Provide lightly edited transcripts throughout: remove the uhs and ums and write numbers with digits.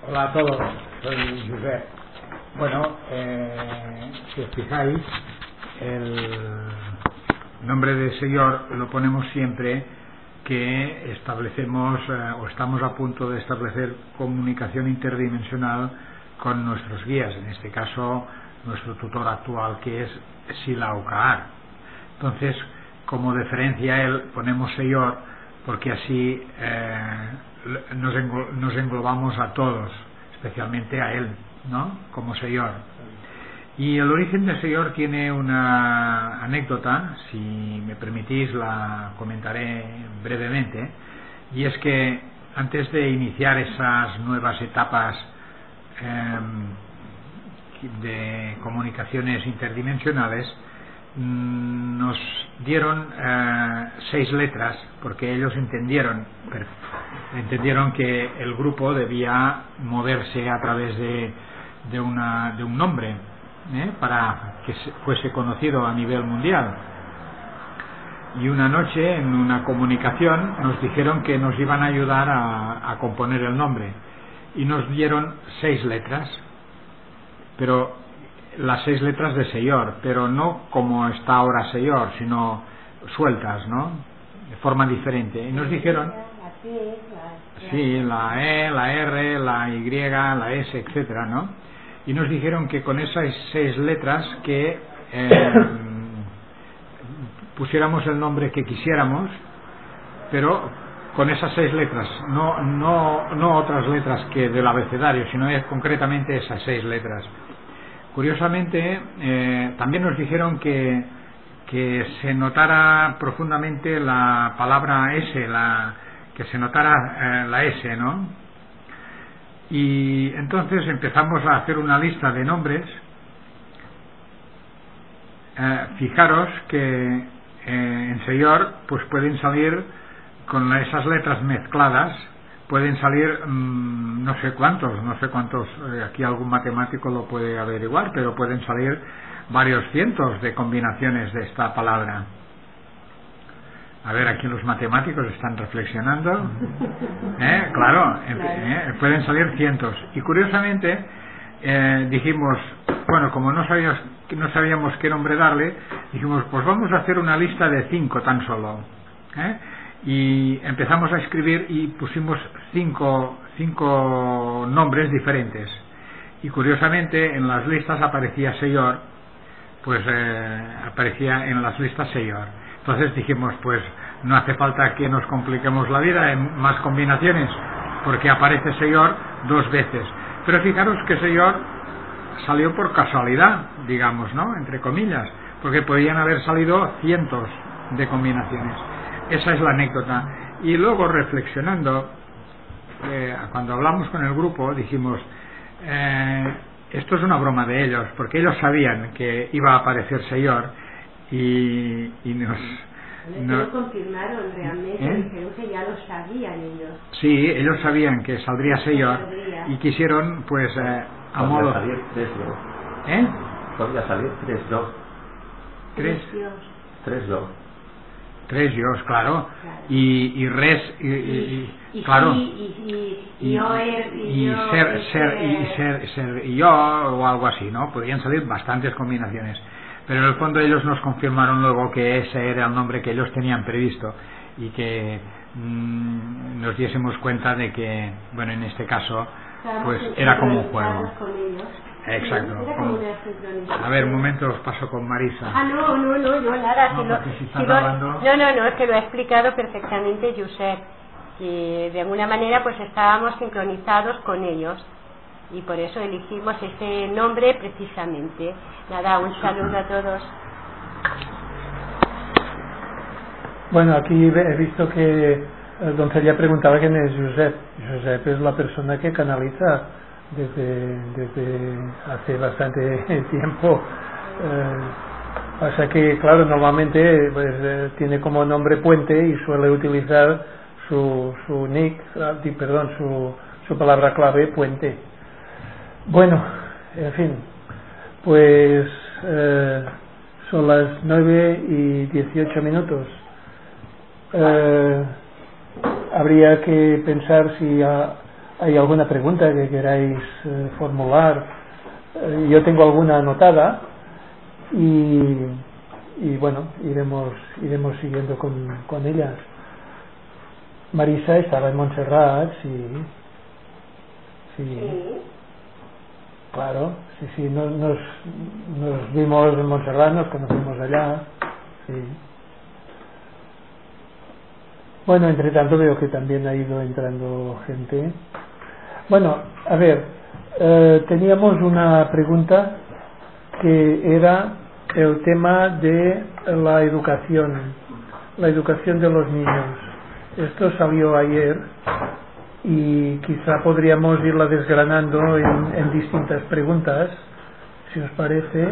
Hola a todos, soy Josep. Bueno, si os fijáis, el nombre de Señor lo ponemos siempre que establecemos o estamos a punto de establecer comunicación interdimensional con nuestros guías, en este caso nuestro tutor actual, que es Sila Okaar. Entonces, como deferencia a él, ponemos Señor, porque así nos englobamos a todos, especialmente a él, ¿no? Como Señor. Y el origen de Señor tiene una anécdota, si me permitís la comentaré brevemente, y es que antes de iniciar esas nuevas etapas de comunicaciones interdimensionales, nos dieron 6 letras, porque ellos entendieron que el grupo debía moverse a través de un nombre, para que fuese conocido a nivel mundial. Y una noche, en una comunicación, nos dijeron que nos iban a ayudar a componer el nombre, y nos dieron 6 letras, pero las 6 letras de Señor, pero no como está ahora Señor, sino sueltas, ¿no? De forma diferente. Y nos dijeron, sí, la E, la R, la Y, la S, etcétera, ¿no? Y nos dijeron que con esas 6 letras que pusiéramos el nombre que quisiéramos, pero con esas 6 letras, no otras letras que del abecedario, sino concretamente esas 6 letras. Curiosamente, también nos dijeron que se notara profundamente la palabra S, que se notara la S, ¿no? Y entonces empezamos a hacer una lista de nombres. Fijaros que en Señor pues pueden salir con esas letras mezcladas, pueden salir no sé cuántos, aquí algún matemático lo puede averiguar, pero pueden salir varios cientos de combinaciones de esta palabra. A ver, aquí los matemáticos están reflexionando. Claro, pueden salir cientos. Y curiosamente dijimos, bueno, como no sabíamos qué nombre darle, dijimos, pues vamos a hacer una lista de 5 tan solo. Y empezamos a escribir y pusimos 5 nombres diferentes. Y curiosamente en las listas aparecía Señor, pues aparecía en las listas Señor. Entonces dijimos, pues no hace falta que nos compliquemos la vida en más combinaciones, porque aparece Señor 2 veces. Pero fijaros que Señor salió por casualidad, digamos, ¿no? Entre comillas, porque podían haber salido cientos de combinaciones. Esa es la anécdota. Y luego, reflexionando, cuando hablamos con el grupo, dijimos, esto es una broma de ellos, porque ellos sabían que iba a aparecer Señor y nos confirmaron realmente, dijeron que ya lo sabían ellos. Sí, ellos sabían que saldría Señor y quisieron, pues, a modo... Podría salir 3-2. Podría salir 3-2. 3 Dios, claro. Y res, claro. Y ser y yo, o algo así, ¿no? Podrían salir bastantes combinaciones. Pero en el fondo ellos nos confirmaron luego que ese era el nombre que ellos tenían previsto y que nos diésemos cuenta de que, bueno, en este caso, pues era como un juego. Exacto. A ver, un momento, os paso con Marisa. No, yo nada. No, Es que lo ha explicado perfectamente Josep. Y de alguna manera pues estábamos sincronizados con ellos. Y por eso elegimos ese nombre precisamente. Nada, un saludo a todos. Bueno, aquí he visto que Doncelia preguntaba quién es Josep. Josep es la persona que canaliza desde hace bastante tiempo. Pasa que, claro, normalmente pues, tiene como nombre Puente y suele utilizar su palabra clave Puente. Bueno, en fin, pues son las 9:18. Habría que pensar si hay alguna pregunta que queráis formular. Yo tengo alguna anotada y bueno, iremos siguiendo con ellas. Marisa estaba en Montserrat, sí. Claro, sí, nos vimos en Montserrat, nos conocimos allá, sí. Bueno, entre tanto veo que también ha ido entrando gente. Bueno, a ver, teníamos una pregunta que era el tema de la educación de los niños. Esto salió ayer y quizá podríamos irla desgranando en distintas preguntas, si os parece.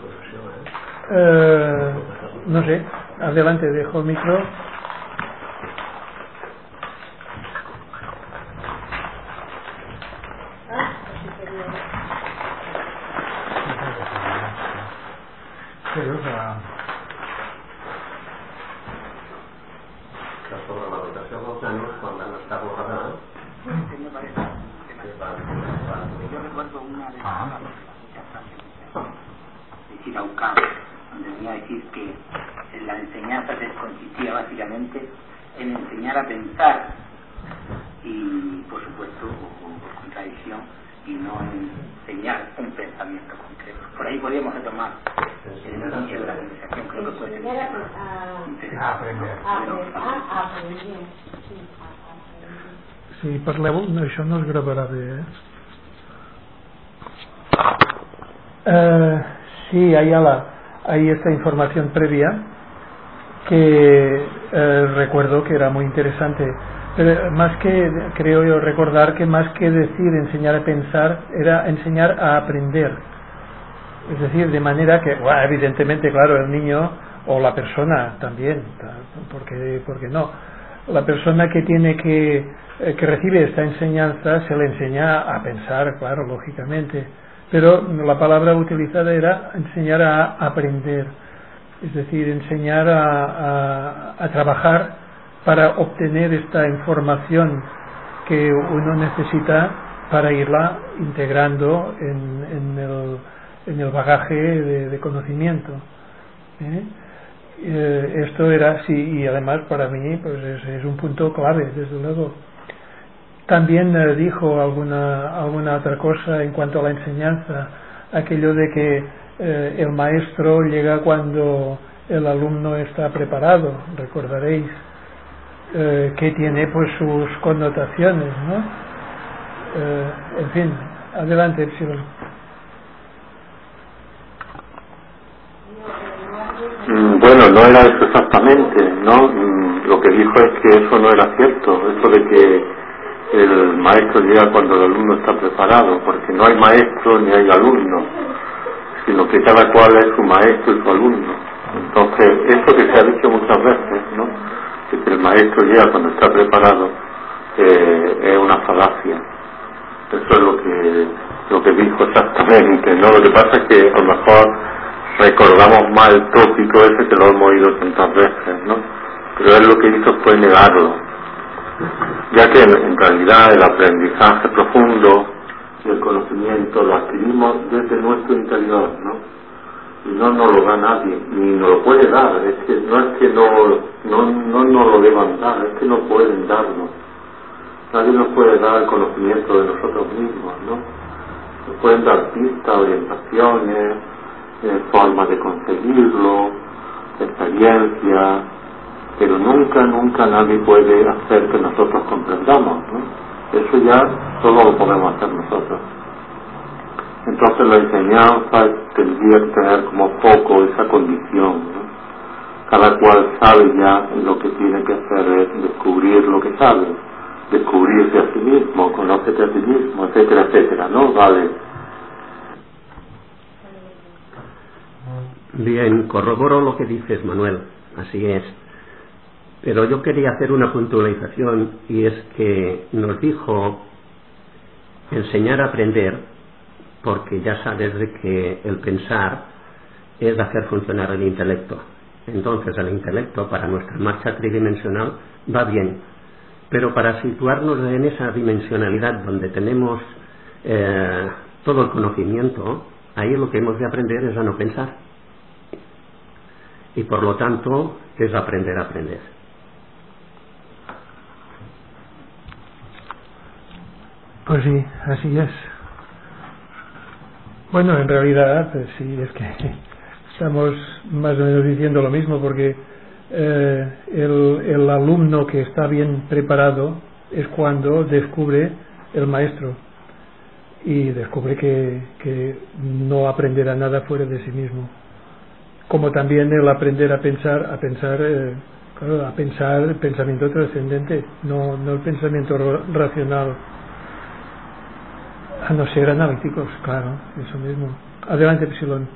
No sé, adelante, dejo el micro. Donde venía a decir que la enseñanza consistía básicamente en enseñar a pensar y, por supuesto, por contradicción, y no en enseñar un pensamiento concreto. Por ahí podríamos retomar el inicio de la conversación. Creo que puede ser aprender. Si parleu, això no es gravarà bé, sí, hay esta información previa que recuerdo que era muy interesante, pero más que, creo yo recordar que más que decir enseñar a pensar, era enseñar a aprender, es decir, de manera que, bueno, evidentemente, claro, el niño o la persona también, porque no, la persona que tiene que recibe esta enseñanza se le enseña a pensar, claro, lógicamente, pero la palabra utilizada era enseñar a aprender, es decir, enseñar a trabajar para obtener esta información que uno necesita para irla integrando en el bagaje de conocimiento. Esto era, sí, y además para mí pues es un punto clave, desde luego. También dijo alguna otra cosa en cuanto a la enseñanza, aquello de que el maestro llega cuando el alumno está preparado, recordaréis, que tiene pues sus connotaciones, ¿no? En fin, adelante, Epsilon. Bueno, no era eso exactamente, ¿no? Lo que dijo es que eso no era cierto, eso de que el maestro llega cuando el alumno está preparado, porque no hay maestro ni hay alumno, sino que cada cual es su maestro y su alumno. Entonces, esto que se ha dicho muchas veces, ¿no?, de que el maestro llega cuando está preparado, es una falacia. Eso es lo que dijo exactamente, ¿no? Lo que pasa es que a lo mejor recordamos mal el tópico ese que lo hemos oído tantas veces, ¿no? Pero él lo que hizo fue negarlo, ya que en realidad el aprendizaje profundo y el conocimiento lo adquirimos desde nuestro interior, ¿no? Y no nos lo da nadie, ni nos lo puede dar. Es que no nos lo deban dar, es que no pueden darnos. Nadie nos puede dar el conocimiento de nosotros mismos, ¿no? Nos pueden dar pistas, orientaciones, formas de conseguirlo, experiencias, pero nunca nadie puede hacer que nosotros comprendamos, ¿no? Eso ya solo lo podemos hacer nosotros. Entonces la enseñanza tendría que tener como foco esa condición, ¿no? Cada cual sabe ya lo que tiene que hacer es descubrir lo que sabe, descubrirse a sí mismo, conócete a sí mismo, etcétera, etcétera, ¿no? Vale. Bien, corroboro lo que dices, Manuel, así es. Pero yo quería hacer una puntualización, y es que nos dijo enseñar a aprender, porque ya sabes de que el pensar es hacer funcionar el intelecto. Entonces el intelecto para nuestra marcha tridimensional va bien, Pero para situarnos en esa dimensionalidad donde tenemos todo el conocimiento, ahí lo que hemos de aprender es a no pensar. Y por lo tanto es aprender a aprender. Pues sí, así es. Bueno, en realidad, pues sí, es que estamos más o menos diciendo lo mismo, porque el alumno que está bien preparado es cuando descubre el maestro y descubre que no aprenderá nada fuera de sí mismo, como también el aprender a pensar el pensamiento trascendente, no el pensamiento racional, a no ser analíticos, claro, eso mismo. Adelante, Epsilon.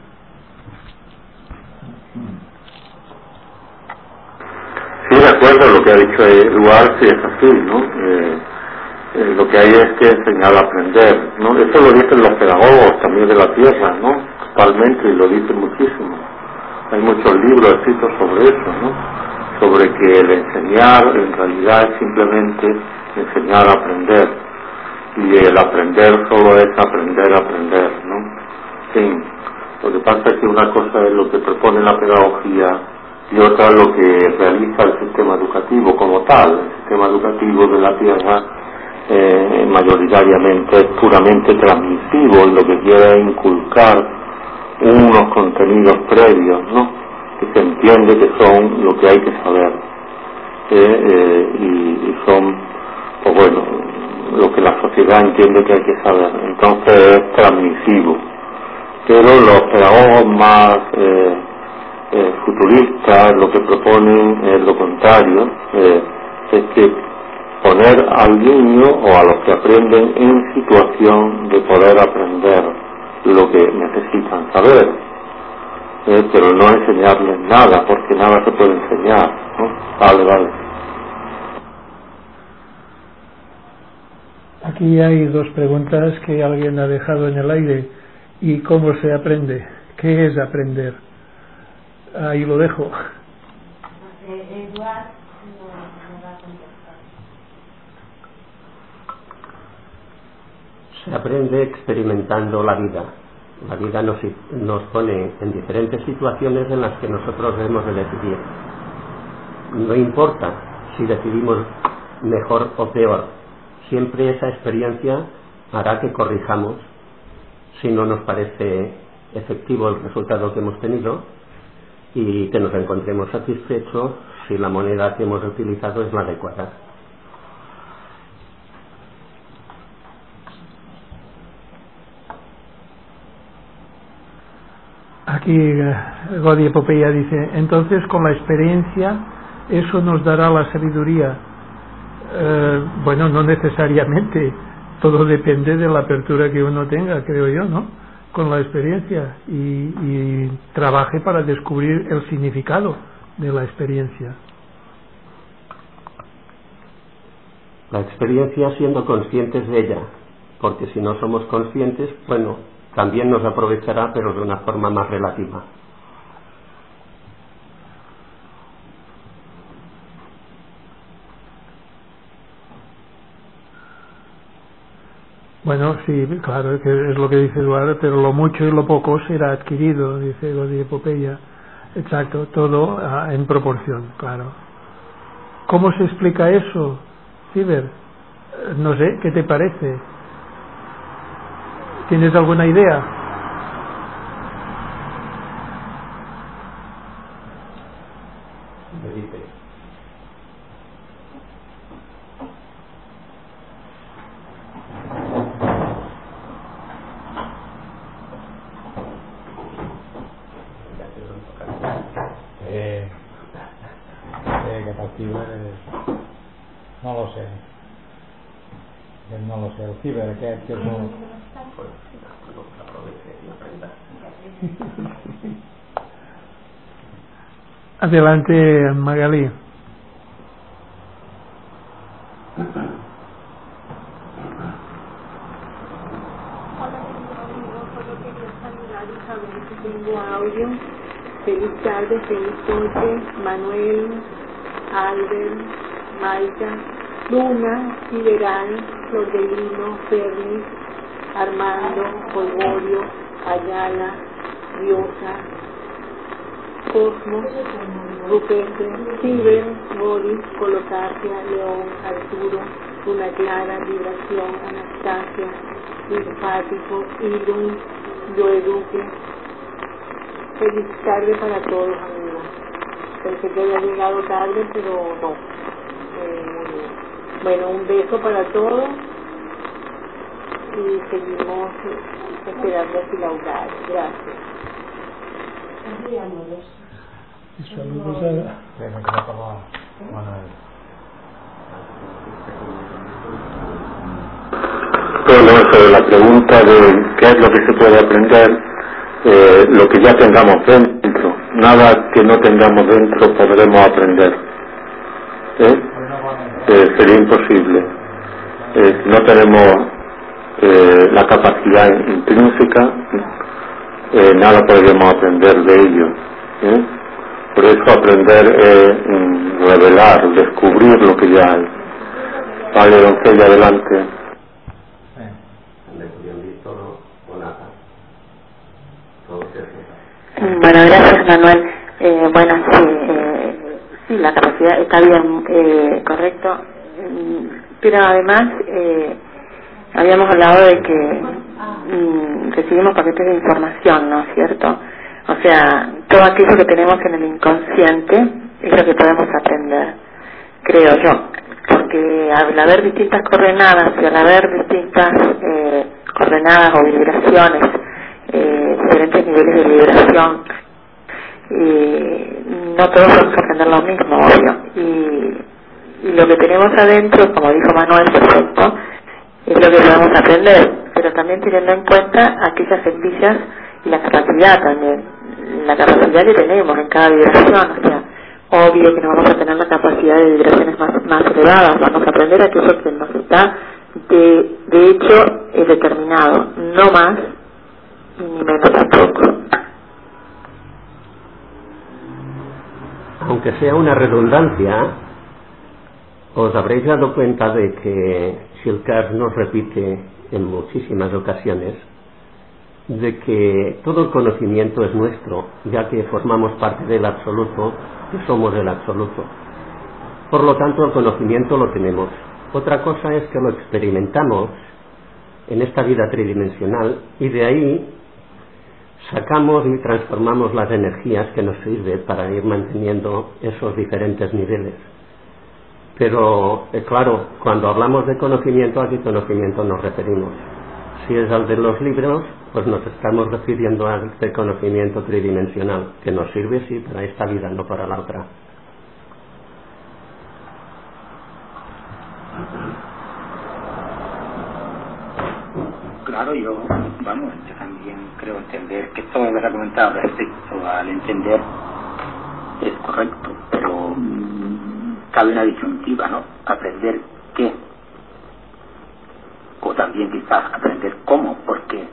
Sí, de acuerdo, lo que ha dicho Eduard, sí es así, ¿no? Lo que hay es que enseñar a aprender, ¿no? Eso lo dicen los pedagogos también de la Tierra, ¿no? Totalmente, y lo dicen muchísimo. Hay muchos libros escritos sobre eso, ¿no? Sobre que el enseñar en realidad es simplemente enseñar a aprender, y el aprender solo es aprender a aprender, ¿no? Sí, lo que pasa es que una cosa es lo que propone la pedagogía y otra es lo que realiza el sistema educativo como tal. El sistema educativo de la Tierra mayoritariamente es puramente transmisivo, y lo que quiere es inculcar unos contenidos previos, ¿no? Que se entiende que son lo que hay que saber, y son, pues bueno, lo que la sociedad entiende que hay que saber. Entonces es transmisivo. Pero los pedagogos más futuristas lo que proponen es lo contrario, es que poner al niño o a los que aprenden en situación de poder aprender lo que necesitan saber, pero no enseñarles nada, porque nada se puede enseñar, ¿no? Vale. Aquí hay dos preguntas que alguien ha dejado en el aire. ¿Y cómo se aprende? ¿Qué es aprender? Ahí lo dejo. Eduard no va a contestar. Se aprende experimentando la vida. La vida nos pone en diferentes situaciones en las que nosotros debemos de decidir. No importa si decidimos mejor o peor, siempre esa experiencia hará que corrijamos si no nos parece efectivo el resultado que hemos tenido, y que nos encontremos satisfechos si la moneda que hemos utilizado es la adecuada. Aquí Godi Epopeya dice, entonces con la experiencia eso nos dará la sabiduría. Bueno, no necesariamente, todo depende de la apertura que uno tenga, creo yo, ¿no? Con la experiencia, y trabaje para descubrir el significado de la experiencia. La experiencia siendo conscientes de ella, porque si no somos conscientes, bueno, también nos aprovechará, pero de una forma más relativa. Bueno, sí, claro, que es lo que dice Eduardo, pero lo mucho y lo poco será adquirido, dice Godi Epopeya. Exacto, todo en proporción, claro. ¿Cómo se explica eso, Ciber? No sé, ¿qué te parece? ¿Tienes alguna idea? No lo sé. No lo sé. El ciber aquest que és molt... Adelante, Magali. Tengo audio. Feliz tarde, feliz noche, Manuel, Albert, Maika, Luna, Sideral, Flor de Lino, Fernis, Armando, Polvorio, Ayala, Diosa, Cosmos, Rupestre, Ciber, Boris, Colocasia, León, Arturo, Luna Clara, Vibración, Anastasia, Linfático, Ilum, Joe Duque. Feliz tarde para todos, amigos. Pensé que había llegado tarde, pero no. Bueno, un beso para todos y seguimos esperando a Silaudar. Gracias. Y saludos a... Bueno, sobre la pregunta de qué es lo que se puede aprender, lo que ya tengamos dentro, nada que no tengamos dentro podremos aprender. Sería imposible. No tenemos la capacidad intrínseca, nada podríamos aprender de ello. Por eso aprender es revelar, descubrir lo que ya hay. Vale, doncella, adelante. Bueno, gracias, Manuel. Sí, la capacidad está bien, correcto, pero además habíamos hablado de que recibimos paquetes de información, ¿no es cierto? O sea, todo aquello que tenemos en el inconsciente es lo que podemos aprender, creo yo, porque al haber distintas coordenadas y al haber distintas coordenadas o vibraciones, diferentes niveles de vibración, no todos vamos a aprender lo mismo, obvio, y lo que tenemos adentro, como dijo Manuel, perfecto, es lo que podemos aprender, pero también teniendo en cuenta aquellas semillas y la capacidad también, la capacidad que tenemos en cada vibración. O sea, obvio que no vamos a tener la capacidad de vibraciones más elevadas, vamos a aprender aquello que nos está de hecho es determinado, no más ni menos tampoco. Aunque sea una redundancia, os habréis dado cuenta de que Shilkar nos repite en muchísimas ocasiones de que todo el conocimiento es nuestro, ya que formamos parte del absoluto, que somos el absoluto. Por lo tanto, el conocimiento lo tenemos. Otra cosa es que lo experimentamos en esta vida tridimensional y de ahí sacamos y transformamos las energías que nos sirven para ir manteniendo esos diferentes niveles. Pero, claro, cuando hablamos de conocimiento, ¿a qué conocimiento nos referimos? Si es al de los libros, pues nos estamos refiriendo al de conocimiento tridimensional, que nos sirve, sí, para esta vida, no para la otra. Claro, yo también creo entender que todo lo que ha comentado respecto al entender es correcto, pero cabe una disyuntiva, ¿no? Aprender qué, o también quizás aprender cómo, porque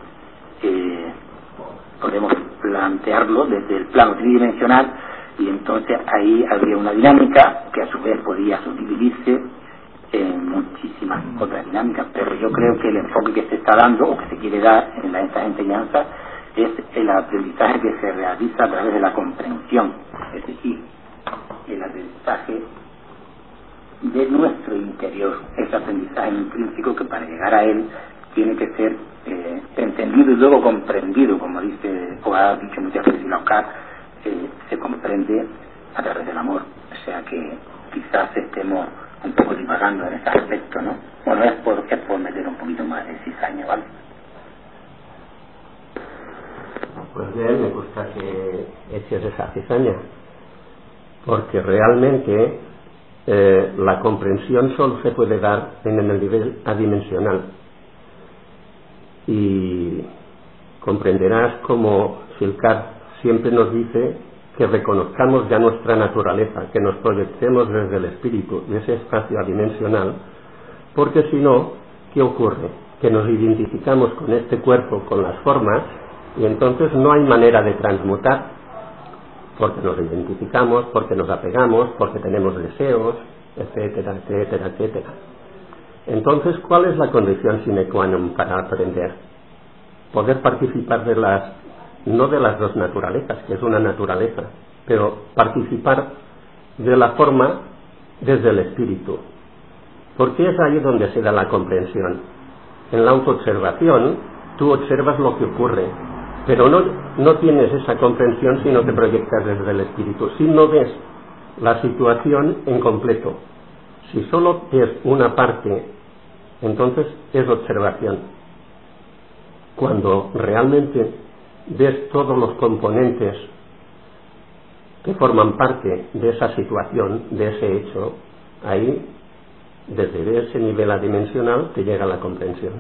podemos plantearlo desde el plano tridimensional y entonces ahí habría una dinámica que a su vez podría subdividirse en muchísimas otras dinámicas, pero yo creo que el enfoque que se está dando o que se quiere dar en estas enseñanzas es el aprendizaje que se realiza a través de la comprensión, es decir, el aprendizaje de nuestro interior, ese aprendizaje intrínseco que para llegar a él tiene que ser entendido y luego comprendido, como dice o ha dicho muchas veces Silaudar, se comprende a través del amor, o sea que quizás estemos un poco divagando en ese aspecto, ¿no? Bueno, es por meter un poquito más de cizaña, ¿vale? Pues bien, me gusta que eches esa cizaña, porque realmente la comprensión solo se puede dar en el nivel adimensional. Y comprenderás como Shilkar siempre nos dice que reconozcamos ya nuestra naturaleza, que nos proyectemos desde el espíritu de ese espacio adimensional, porque si no, ¿qué ocurre? Que nos identificamos con este cuerpo, con las formas, y entonces no hay manera de transmutar, porque nos identificamos, porque nos apegamos, porque tenemos deseos, etcétera, etcétera, etcétera. Entonces, ¿cuál es la condición sine qua non para aprender? Poder participar no de las dos naturalezas, que es una naturaleza, pero participar de la forma desde el espíritu. Porque es ahí donde se da la comprensión. En la autoobservación, tú observas lo que ocurre, pero no tienes esa comprensión si no te proyectas desde el espíritu, si no ves la situación en completo. Si solo es una parte, entonces es observación. Cuando realmente ves todos los componentes que forman parte de esa situación, de ese hecho, ahí, desde ese nivel adimensional, te llega la comprensión.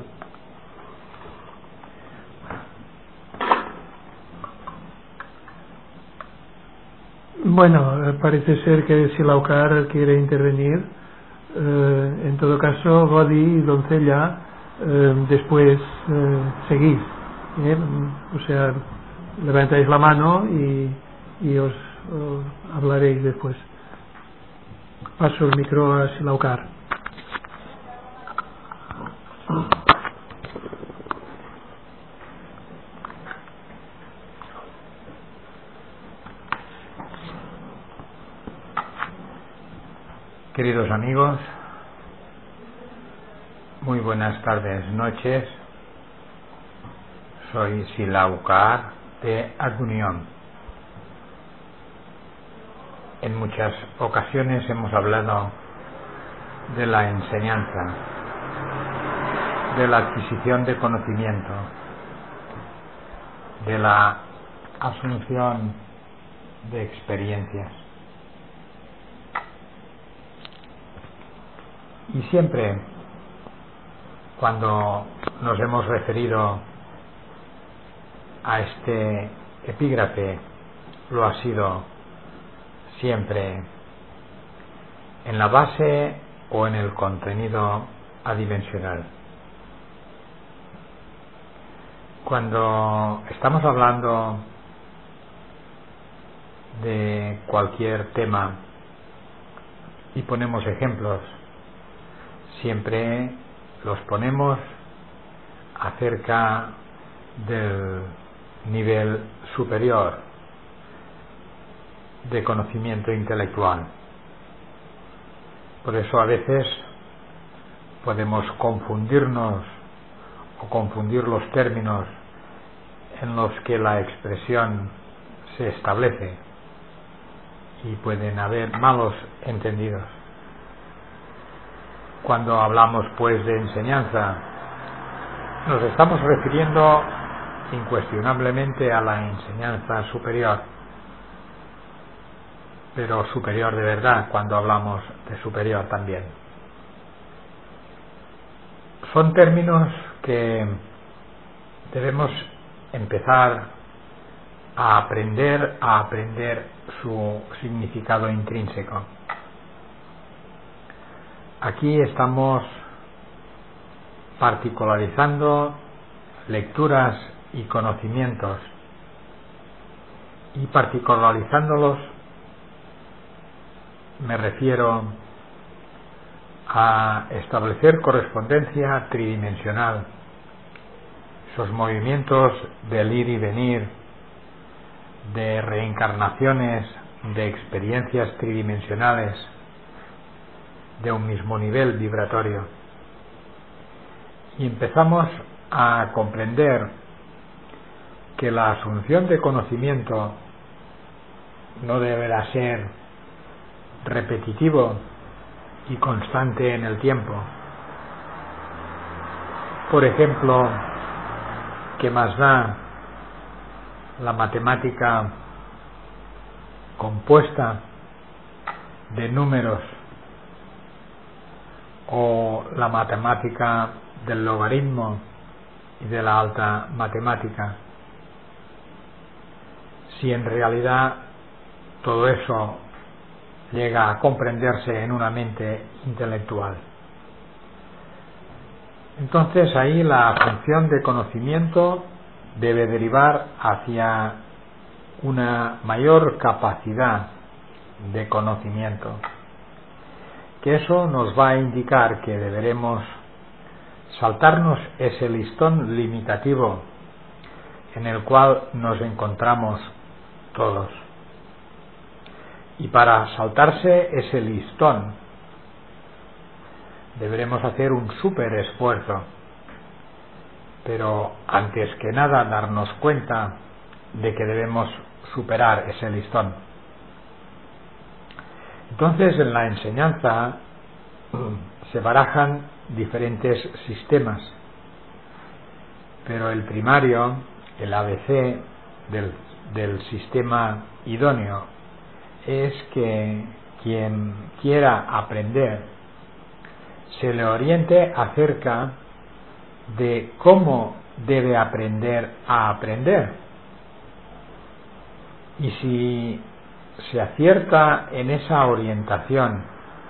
Bueno, parece ser que Silaucar quiere intervenir. En todo caso, Godi y Doncella, después seguís. O sea, levantáis la mano y os hablaréis después. Paso el micro a Silaucar. Queridos amigos, muy buenas tardes, noches. Soy Silaucar de Agunión. En muchas ocasiones hemos hablado de la enseñanza, de la adquisición de conocimiento, de la asunción de experiencias. Y siempre, cuando nos hemos referido a este epígrafe, lo ha sido siempre en la base o en el contenido adimensional. Cuando estamos hablando de cualquier tema y ponemos ejemplos, siempre los ponemos acerca del nivel superior de conocimiento intelectual. Por eso a veces podemos confundirnos o confundir los términos en los que la expresión se establece y pueden haber malos entendidos. Cuando hablamos pues de enseñanza, nos estamos refiriendo incuestionablemente a la enseñanza superior, pero superior de verdad cuando hablamos de superior también. Son términos que debemos empezar a aprender su significado intrínseco. Aquí estamos particularizando lecturas y conocimientos, y particularizándolos me refiero a establecer correspondencia tridimensional, esos movimientos del ir y venir, de reencarnaciones, de experiencias tridimensionales de un mismo nivel vibratorio. Y empezamos a comprender que la asunción de conocimiento no deberá ser repetitivo y constante en el tiempo. Por ejemplo, ¿qué más da la matemática compuesta de números o la matemática del logaritmo y de la alta matemática, si en realidad todo eso llega a comprenderse en una mente intelectual? Entonces ahí la función de conocimiento debe derivar hacia una mayor capacidad de conocimiento. que eso nos va a indicar que deberemos saltarnos ese listón limitativo en el cual nos encontramos todos. Y para saltarse ese listón deberemos hacer un súper esfuerzo, pero antes que nada darnos cuenta de que debemos superar ese listón. Entonces, en la enseñanza se barajan diferentes sistemas, pero el primario, el ABC del sistema idóneo, es que quien quiera aprender se le oriente acerca de cómo debe aprender a aprender. Y si se acierta en esa orientación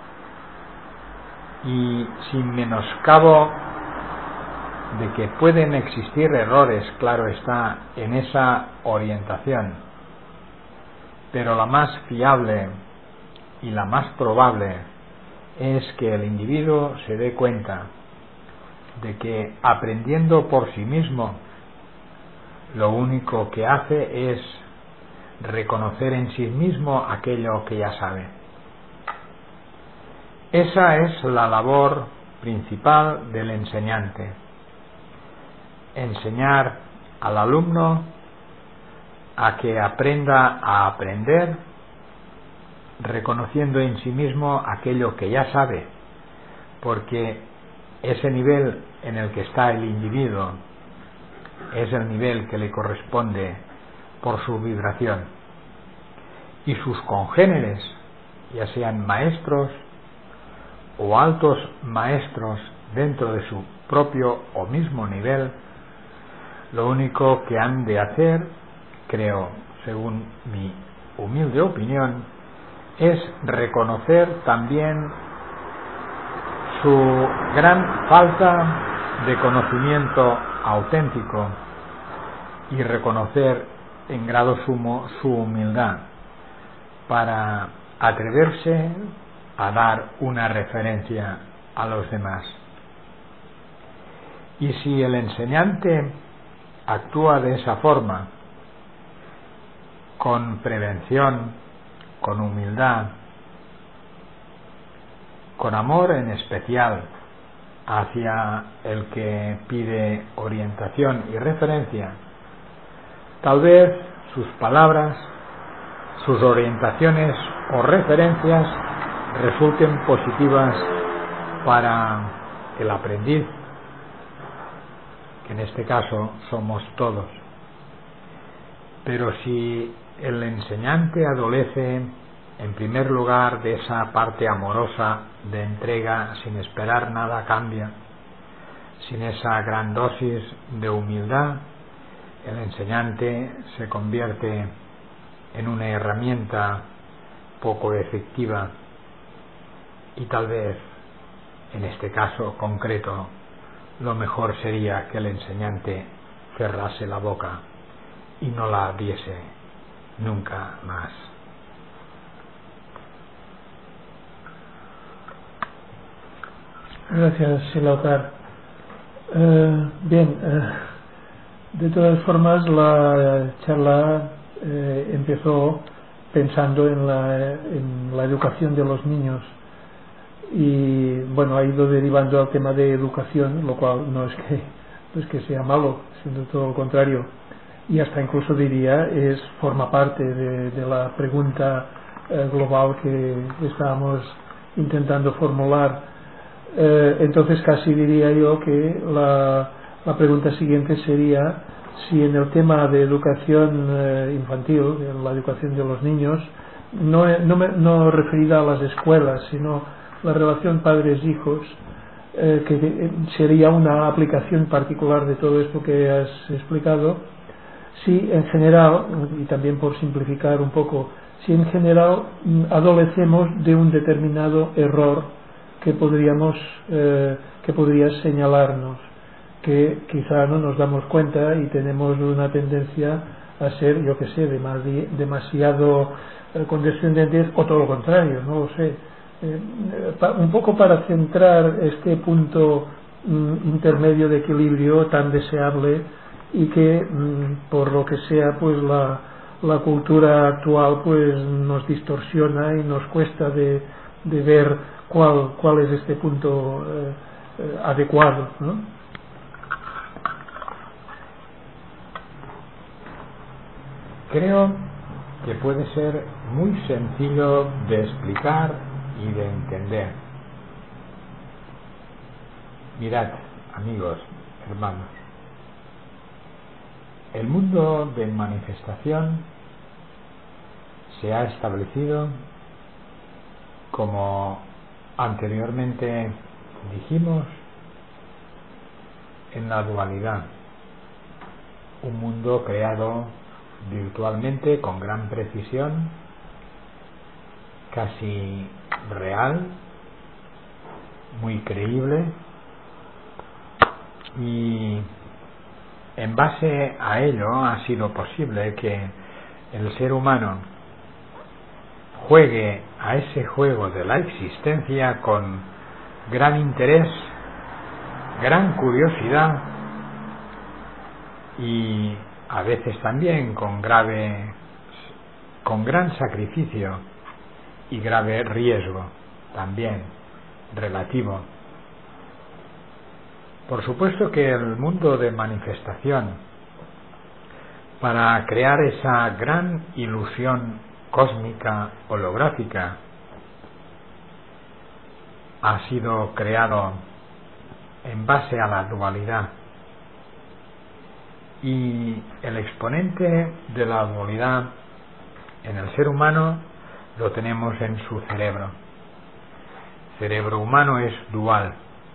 y sin menoscabo de que pueden existir errores, claro está, en esa orientación, pero la más fiable y la más probable es que el individuo se dé cuenta de que aprendiendo por sí mismo lo único que hace es reconocer en sí mismo aquello que ya sabe. Esa es la labor principal del enseñante: enseñar al alumno a que aprenda a aprender, reconociendo en sí mismo aquello que ya sabe, porque ese nivel en el que está el individuo es el nivel que le corresponde por su vibración, y sus congéneres, ya sean maestros o altos maestros dentro de su propio o mismo nivel, lo único que han de hacer, creo, según mi humilde opinión, es reconocer también su gran falta de conocimiento auténtico y reconocer en grado sumo su humildad para atreverse a dar una referencia a los demás. Y si el enseñante actúa de esa forma, con prevención, con humildad, con amor en especial hacia el que pide orientación y referencia, tal vez sus palabras, sus orientaciones o referencias resulten positivas para el aprendiz, que en este caso somos todos. Pero si el enseñante adolece en primer lugar de esa parte amorosa de entrega sin esperar nada a cambio, sin esa gran dosis de humildad, el enseñante se convierte en una herramienta poco efectiva, y tal vez en este caso concreto lo mejor sería que el enseñante cerrase la boca y no la abriese nunca más. Gracias, Silautar. De todas formas, la charla empezó pensando en la educación de los niños, y bueno, ha ido derivando al tema de educación, lo cual no es que sea malo, sino todo lo contrario, y hasta incluso diría forma parte de la pregunta global que estábamos intentando formular. Entonces casi diría yo que la pregunta siguiente sería si en el tema de educación infantil, en la educación de los niños, no referida a las escuelas, sino la relación padres-hijos, que sería una aplicación particular de todo esto que has explicado, si en general, y también por simplificar un poco, si en general adolecemos de un determinado error que podría señalarnos, que quizá no nos damos cuenta y tenemos una tendencia a ser, demasiado condescendientes, o todo lo contrario, no lo sé, un poco para centrar este punto intermedio de equilibrio tan deseable y que por lo que sea pues la cultura actual pues nos distorsiona y nos cuesta de ver cuál es este punto adecuado, ¿no? Creo que puede ser muy sencillo de explicar y de entender. Mirad, amigos, hermanos, el mundo de manifestación se ha establecido, como anteriormente dijimos, en la dualidad, un mundo creado virtualmente con gran precisión, casi real, muy creíble, y en base a ello ha sido posible que el ser humano juegue a ese juego de la existencia con gran interés, gran curiosidad y a veces también con gran sacrificio y grave riesgo también relativo. Por supuesto que el mundo de manifestación, para crear esa gran ilusión cósmica holográfica, ha sido creado en base a la dualidad, y el exponente de la dualidad en el ser humano lo tenemos en su cerebro. El cerebro humano es dual,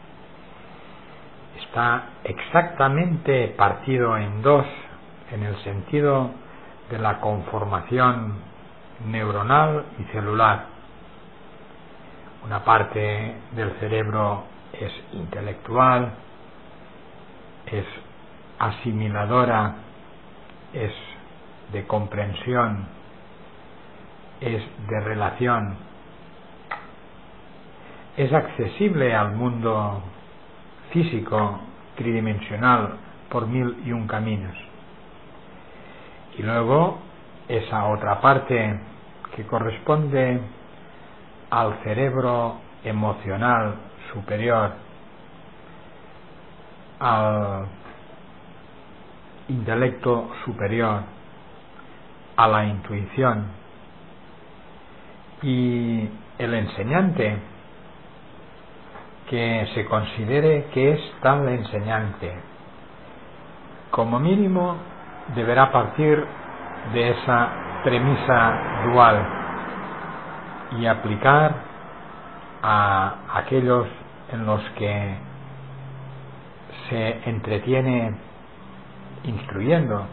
está exactamente partido en dos en el sentido de la conformación neuronal y celular. Una parte del cerebro es intelectual, es asimiladora, es de comprensión, es de relación, es accesible al mundo físico tridimensional por 1001 caminos. Y luego esa otra parte que corresponde al cerebro emocional superior, al intelecto superior, a la intuición, y el enseñante que se considere que es tal enseñante, como mínimo deberá partir de esa premisa dual y aplicar a aquellos en los que se entretiene instruyendo,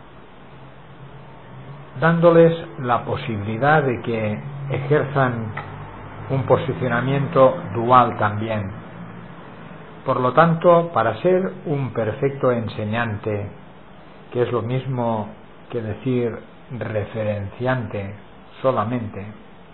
dándoles la posibilidad de que ejerzan un posicionamiento dual también. Por lo tanto, para ser un perfecto enseñante, que es lo mismo que decir referenciante solamente,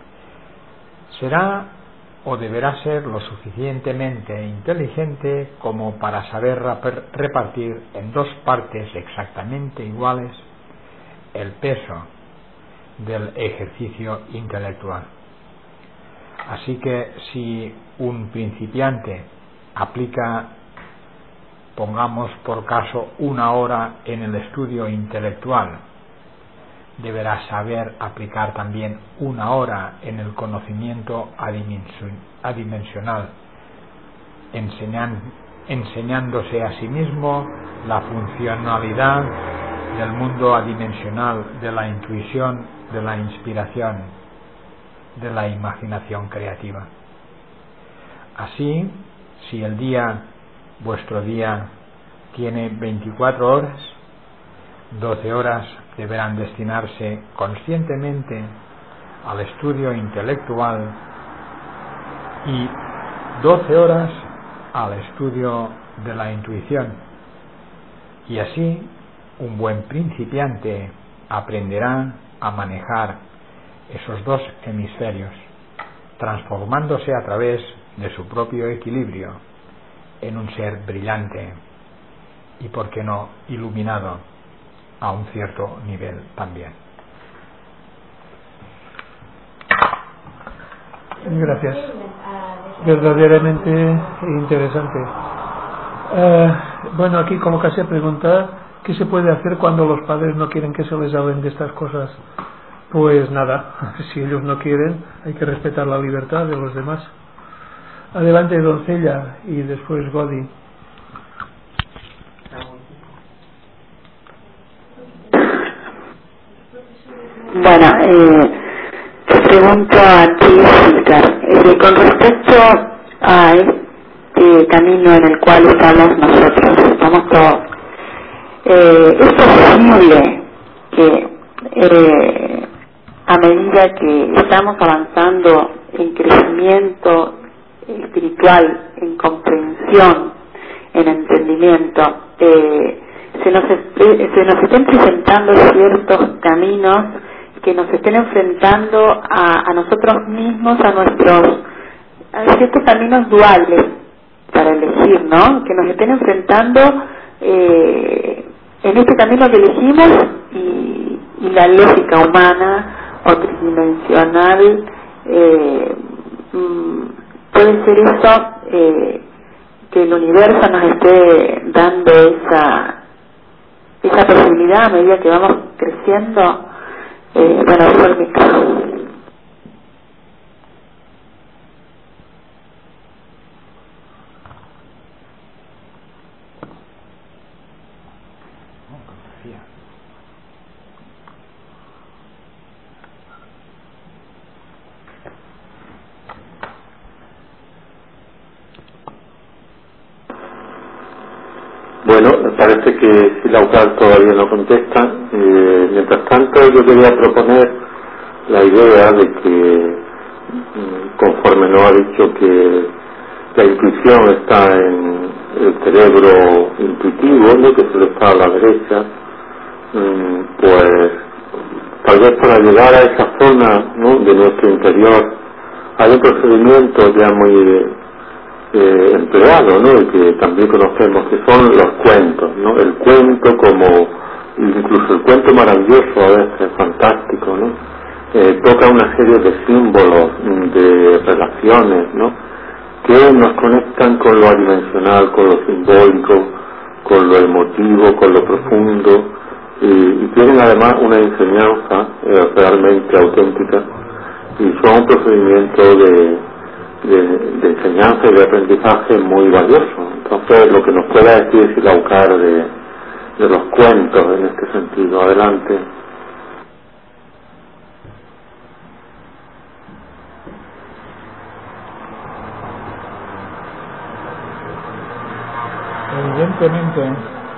será o deberá ser lo suficientemente inteligente como para saber repartir en dos partes exactamente iguales el peso del ejercicio intelectual. Así que si un principiante aplica, pongamos por caso, 1 hora en el estudio intelectual, deberá saber aplicar también 1 hora en el conocimiento adimensional, enseñándose a sí mismo la funcionalidad del mundo adimensional, de la intuición, de la inspiración, de la imaginación creativa. Así, si el día, vuestro día, tiene 24 horas, 12 horas deberán destinarse conscientemente al estudio intelectual y 12 horas al estudio de la intuición. Y así, un buen principiante aprenderá a manejar esos dos hemisferios, transformándose a través de su propio equilibrio en un ser brillante y, por qué no, iluminado a un cierto nivel también. Gracias. Verdaderamente interesante. Bueno, aquí como casi a preguntar, ¿qué se puede hacer cuando los padres no quieren que se les hablen de estas cosas? Pues nada, si ellos no quieren, hay que respetar la libertad de los demás. Adelante, doncella, y después Godi. Bueno, te pregunto a ti, César, con respecto a este camino en el cual estamos nosotros, estamos todos, ¿es posible que a medida que estamos avanzando en crecimiento espiritual, en comprensión, en entendimiento, se nos estén presentando ciertos caminos que nos estén enfrentando a nosotros mismos, a ciertos caminos duales para elegir, ¿no? Que nos estén enfrentando en este camino que elegimos y la lógica humana o tridimensional. Puede ser eso, que el universo nos esté dando esa posibilidad a medida que vamos creciendo. Bueno, eso es mi caso. Bueno, me parece que Silaucar todavía no contesta. Mientras tanto, yo quería proponer la idea de que, conforme nos ha dicho que la intuición está en el cerebro intuitivo, ¿no?, que se le está a la derecha, pues tal vez para llegar a esa zona, ¿no?, de nuestro interior, hay un procedimiento ya muy empleado, ¿no?, y que también conocemos, que son los cuentos, ¿no? El cuento, como incluso el cuento maravilloso, a veces fantástico, ¿no?, toca una serie de símbolos, de relaciones, ¿no?, que nos conectan con lo adimensional, con lo simbólico, con lo emotivo, con lo profundo, y tienen además una enseñanza realmente auténtica, y son un procedimiento de enseñanza y de aprendizaje muy valioso. Entonces, lo que nos pueda decir Silaucar de los cuentos en este sentido. Adelante. Evidentemente,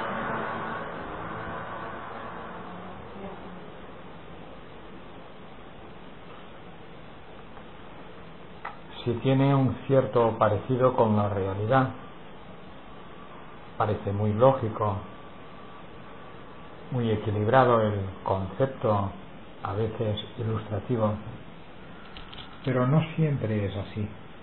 si tiene un cierto parecido con la realidad, parece muy lógico, muy equilibrado el concepto, a veces ilustrativo, pero no siempre es así.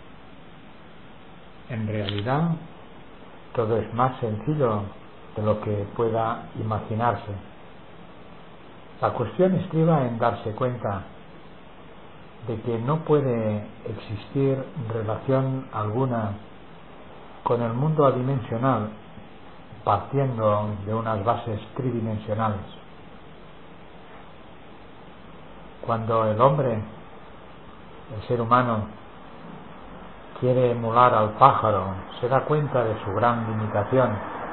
En realidad, todo es más sencillo de lo que pueda imaginarse. La cuestión estriba en darse cuenta de que no puede existir relación alguna con el mundo adimensional partiendo de unas bases tridimensionales. Cuando el hombre, el ser humano, quiere emular al pájaro, se da cuenta de su gran limitación.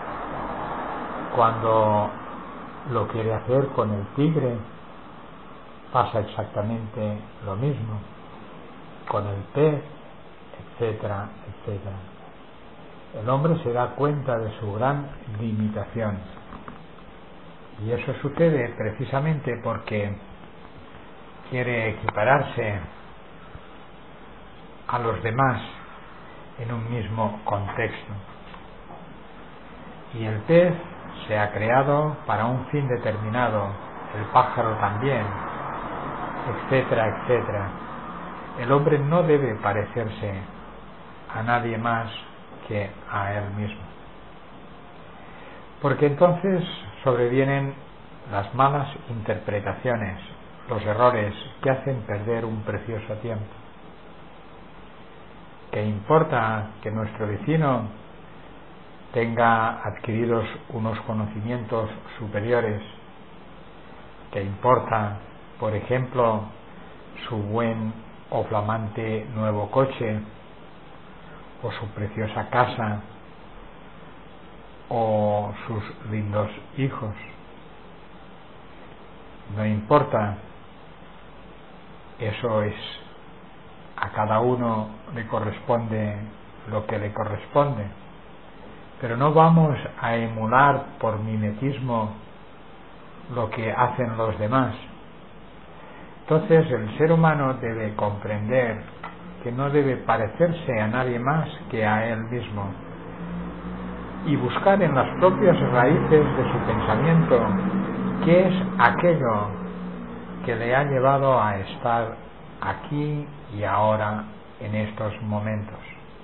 Cuando lo quiere hacer con el tigre, pasa exactamente lo mismo, con el pez, etcétera, etcétera. El hombre se da cuenta de su gran limitación, y eso sucede precisamente porque quiere equipararse a los demás en un mismo contexto. Y el pez se ha creado para un fin determinado, el pájaro también, etcétera, etcétera. el hombre no debe parecerse a nadie más que a él mismo, porque entonces sobrevienen las malas interpretaciones, los errores que hacen perder un precioso tiempo. ¿Qué importa que nuestro vecino tenga adquiridos unos conocimientos superiores? ¿Qué importa, por ejemplo, su buen o flamante nuevo coche, o su preciosa casa, o sus lindos hijos? No importa, eso es, a cada uno le corresponde lo que le corresponde, pero no vamos a emular por mimetismo lo que hacen los demás. Entonces el ser humano debe comprender que no debe parecerse a nadie más que a él mismo, y buscar en las propias raíces de su pensamiento qué es aquello que le ha llevado a estar aquí y ahora en estos momentos.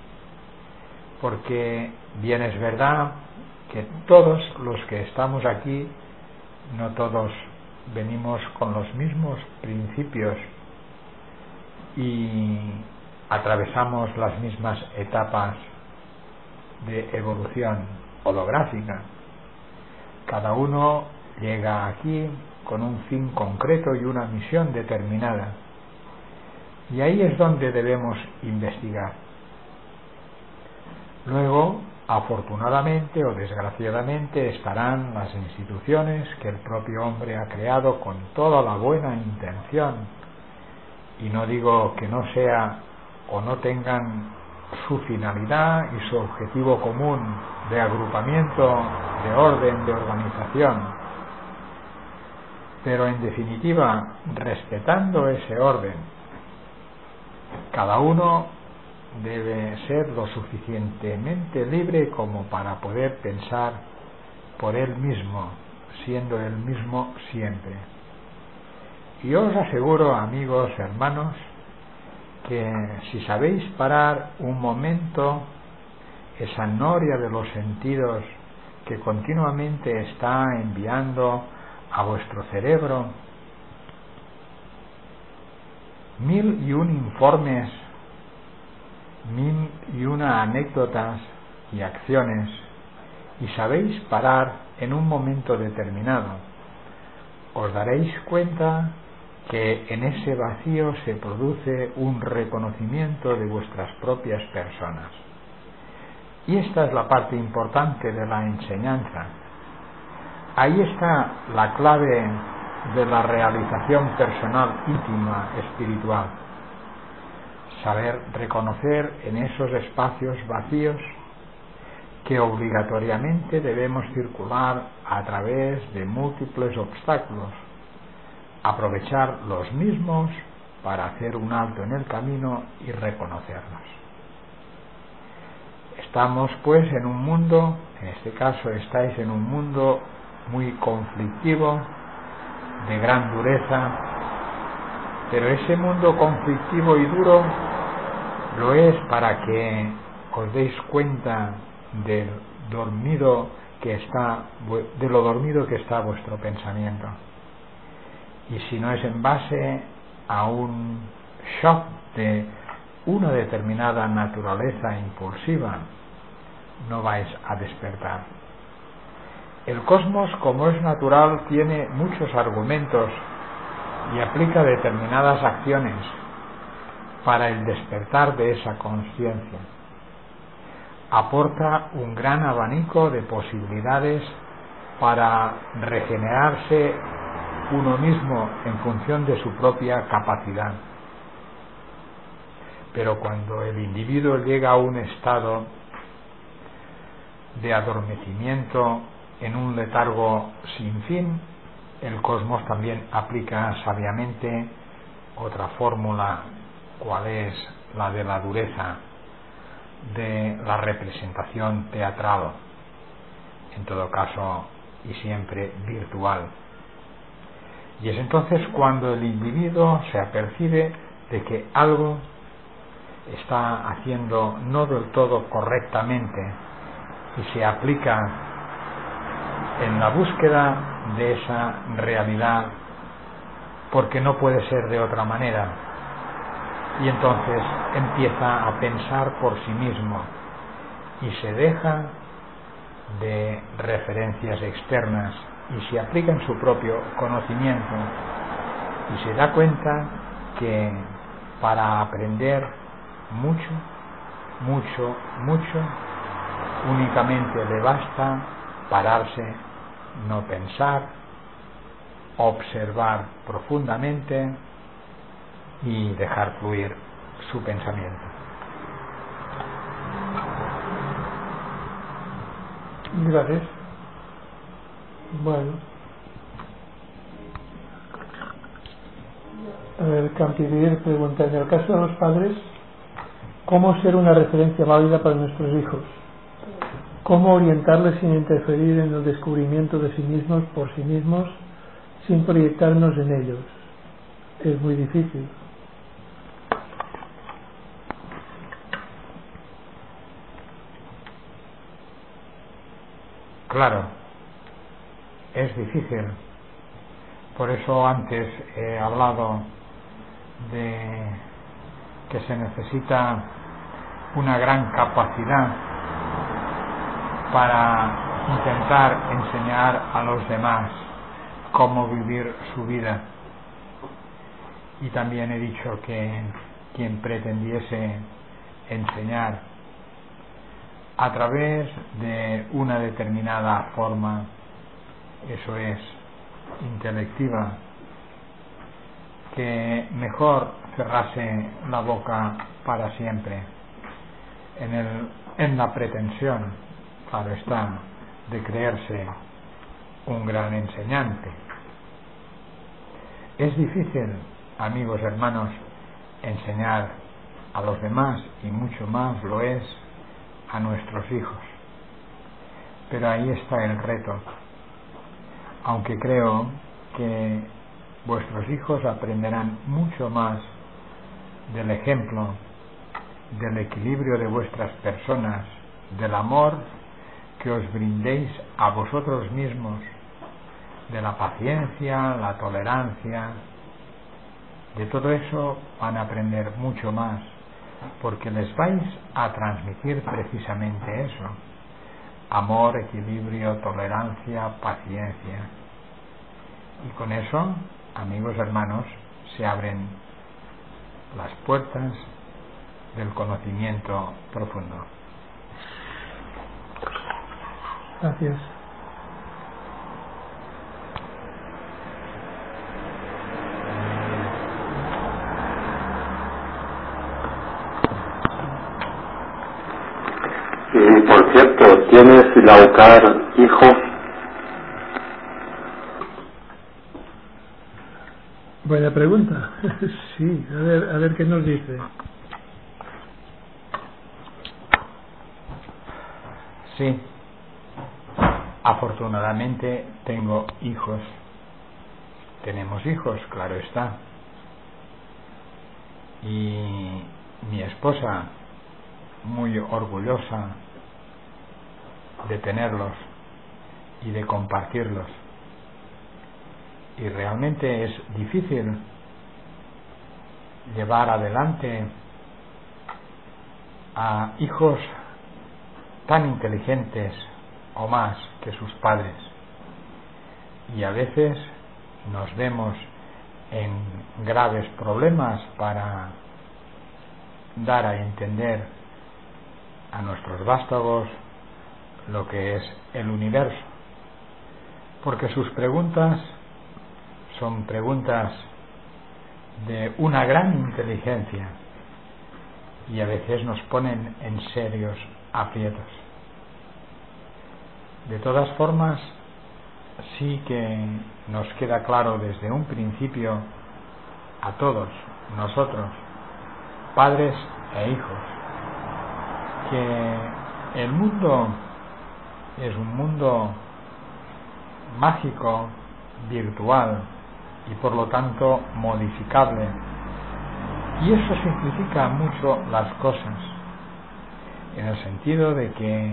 Porque bien es verdad que todos los que estamos aquí, no todos venimos con los mismos principios y atravesamos las mismas etapas de evolución holográfica. Cada uno llega aquí con un fin concreto y una misión determinada, y ahí es donde debemos investigar. Luego, afortunadamente o desgraciadamente, estarán las instituciones que el propio hombre ha creado con toda la buena intención, y no digo que no sea o no tengan su finalidad y su objetivo común de agrupamiento, de orden, de organización, pero en definitiva, respetando ese orden, cada uno debe ser lo suficientemente libre como para poder pensar por él mismo, siendo él mismo siempre. Y os aseguro, amigos, hermanos, que si sabéis parar un momento esa noria de los sentidos que continuamente está enviando a vuestro cerebro 1001 informes, 1001 anécdotas y acciones, y sabéis parar en un momento determinado, os daréis cuenta que en ese vacío se produce un reconocimiento de vuestras propias personas. Y esta es la parte importante de la enseñanza. Ahí está la clave de la realización personal íntima espiritual. Saber reconocer en esos espacios vacíos que obligatoriamente debemos circular a través de múltiples obstáculos, aprovechar los mismos para hacer un alto en el camino y reconocerlos. Estamos pues en un mundo, en este caso estáis en un mundo muy conflictivo, de gran dureza, pero ese mundo conflictivo y duro lo es para que os deis cuenta de lo dormido que está vuestro pensamiento. Y si no es en base a un shock de una determinada naturaleza impulsiva, no vais a despertar. El cosmos, como es natural, tiene muchos argumentos y aplica determinadas acciones para el despertar de esa conciencia. Aporta un gran abanico de posibilidades para regenerarse uno mismo en función de su propia capacidad. Pero cuando el individuo llega a un estado de adormecimiento en un letargo sin fin, el cosmos también aplica sabiamente otra fórmula, cual es la de la dureza de la representación teatral, en todo caso y siempre virtual. Y es entonces cuando el individuo se apercibe de que algo está haciendo no del todo correctamente y se aplica en la búsqueda de esa realidad porque no puede ser de otra manera, y entonces empieza a pensar por sí mismo y se deja de referencias externas y se aplica en su propio conocimiento y se da cuenta que para aprender mucho únicamente le basta pararse, no pensar, observar profundamente y dejar fluir su pensamiento. Gracias. Bueno. A ver, Campivir pregunta, en el caso de los padres, ¿cómo ser una referencia válida para nuestros hijos? ¿Cómo orientarles sin interferir en el descubrimiento de sí mismos por sí mismos, sin proyectarnos en ellos? Es muy difícil. Claro, es difícil. Por eso antes he hablado de que se necesita una gran capacidad para intentar enseñar a los demás cómo vivir su vida. Y también he dicho que quien pretendiese enseñar a través de una determinada forma, eso es, intelectiva, que mejor cerrase la boca para siempre en la pretensión, claro está, de creerse un gran enseñante. Es difícil, amigos, hermanos, enseñar a los demás, y mucho más lo es a nuestros hijos, pero ahí está el reto, aunque creo que vuestros hijos aprenderán mucho más del ejemplo, del equilibrio de vuestras personas, del amor que os brindéis a vosotros mismos, de la paciencia, la tolerancia. De todo eso van a aprender mucho más, porque les vais a transmitir precisamente eso: amor, equilibrio, tolerancia, paciencia. Y con eso, amigos, hermanos, se abren las puertas del conocimiento profundo. Gracias. Y por cierto, ¿tiene Silaucar hijos? Buena pregunta. Sí, a ver qué nos dice. Sí, afortunadamente tengo hijos. Tenemos hijos, claro está. Y mi esposa, muy orgullosa de tenerlos y de compartirlos. Y realmente es difícil llevar adelante a hijos tan inteligentes o más que sus padres, y a veces nos vemos en graves problemas para dar a entender a nuestros vástagos lo que es el universo, porque sus preguntas son preguntas de una gran inteligencia y a veces nos ponen en serios aprietos. De todas formas, sí que nos queda claro desde un principio a todos nosotros, padres e hijos, que el mundo es un mundo mágico, virtual y por lo tanto modificable, Y eso simplifica mucho las cosas, en el sentido de que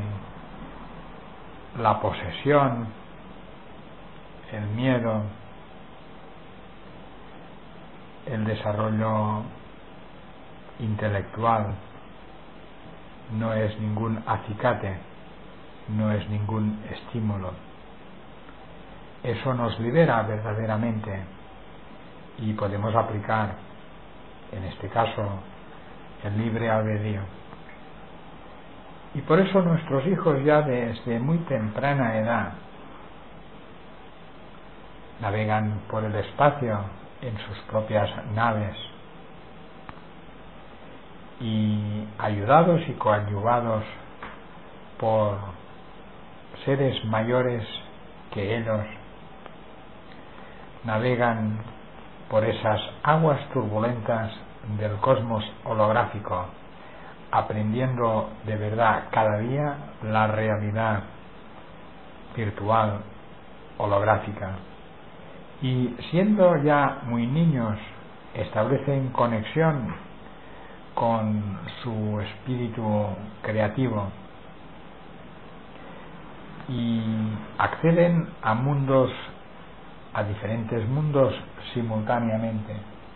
la posesión, el miedo, el desarrollo intelectual no es ningún acicate, no es ningún estímulo. Eso nos libera verdaderamente y podemos aplicar, en este caso, el libre albedrío. Y por eso nuestros hijos ya desde muy temprana edad navegan por el espacio en sus propias naves y ayudados y coadyuvados por seres mayores que ellos, navegan por esas aguas turbulentas del cosmos holográfico, aprendiendo de verdad cada día la realidad virtual holográfica, y siendo ya muy niños establecen conexión con su espíritu creativo y acceden a mundos, a diferentes mundos simultáneamente.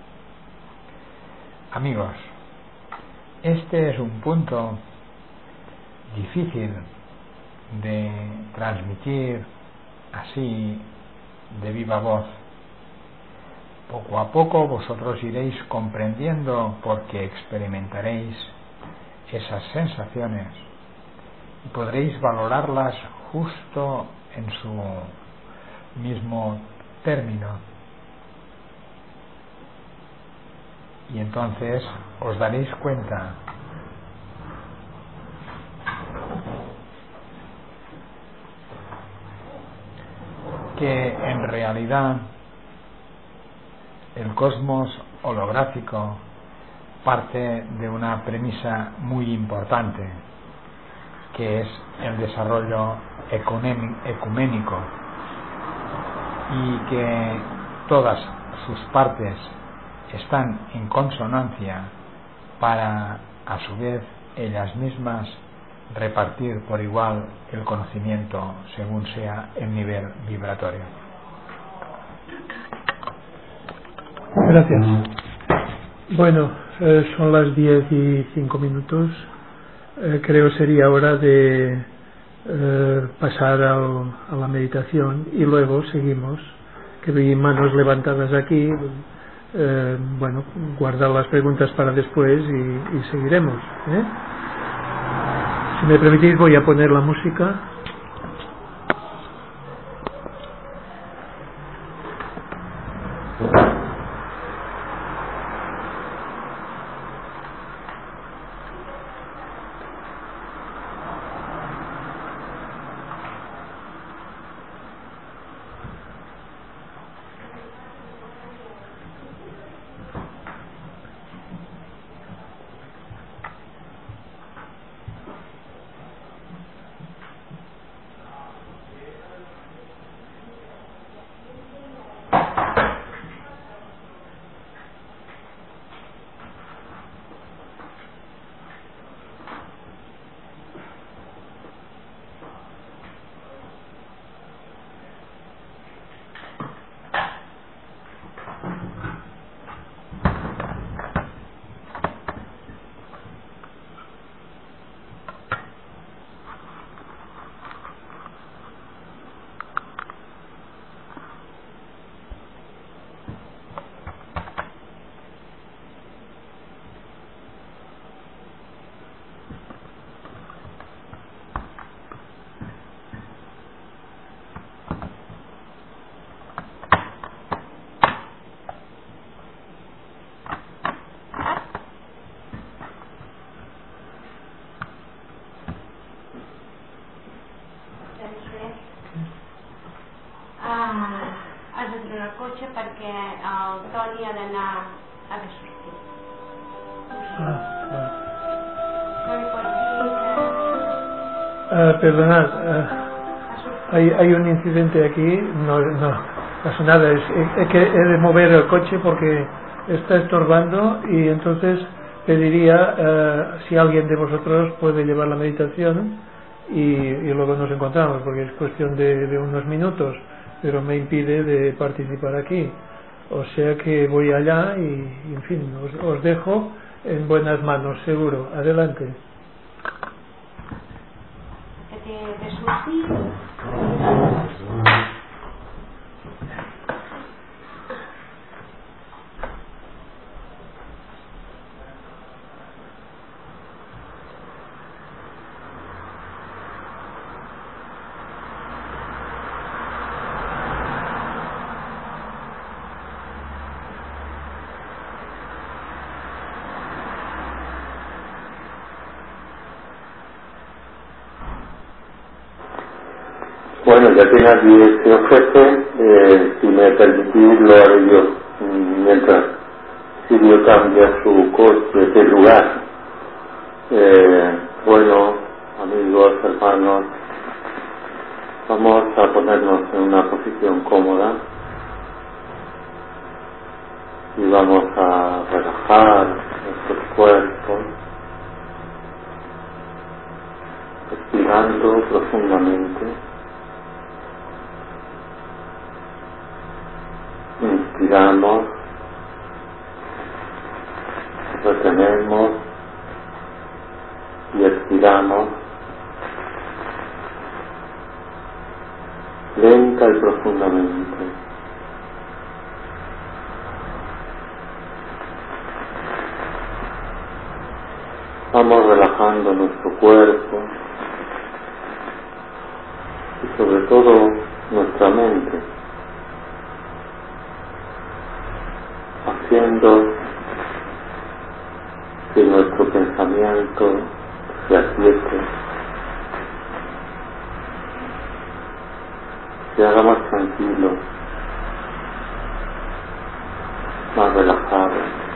Amigos, este es un punto difícil de transmitir así de viva voz. Poco a poco vosotros iréis comprendiendo, porque experimentaréis esas sensaciones y podréis valorarlas justo en su mismo término. Y entonces os daréis cuenta que en realidad el cosmos holográfico parte de una premisa muy importante, que es el desarrollo ecuménico, y que todas sus partes están en consonancia para, a su vez, ellas mismas repartir por igual el conocimiento según sea el nivel vibratorio. Gracias. Bueno, son las 10:05. Creo sería hora de pasar a la meditación y luego seguimos, que vi manos levantadas aquí. Bueno, guardar las preguntas para después y seguiremos, ¿eh? Si me permitís, voy a poner la música. Perquè el Toni ha d'anar a de sortir. Perdonad, hay un incidente aquí, no pasa nada, es que he de mover el coche porque está estorbando, y entonces pediría si alguien de vosotros puede llevar la meditación y luego nos encontramos, porque es cuestión de unos minutos, pero me impide de participar aquí. O sea que voy allá y en fin, os dejo en buenas manos, seguro. Adelante. Bueno, ya que nadie se ofrece, si me permitís lo haré yo, mientras Sirio cambia su coche de lugar. Bueno, amigos, hermanos, vamos a ponernos en una posición cómoda y vamos a relajar nuestros cuerpos, respirando profundamente. Inspiramos, retenemos y expiramos lenta y profundamente. Vamos relajando nuestro cuerpo y sobre todo nuestra mente, haciendo que nuestro pensamiento se aquiete, se haga más tranquilo, más relajado.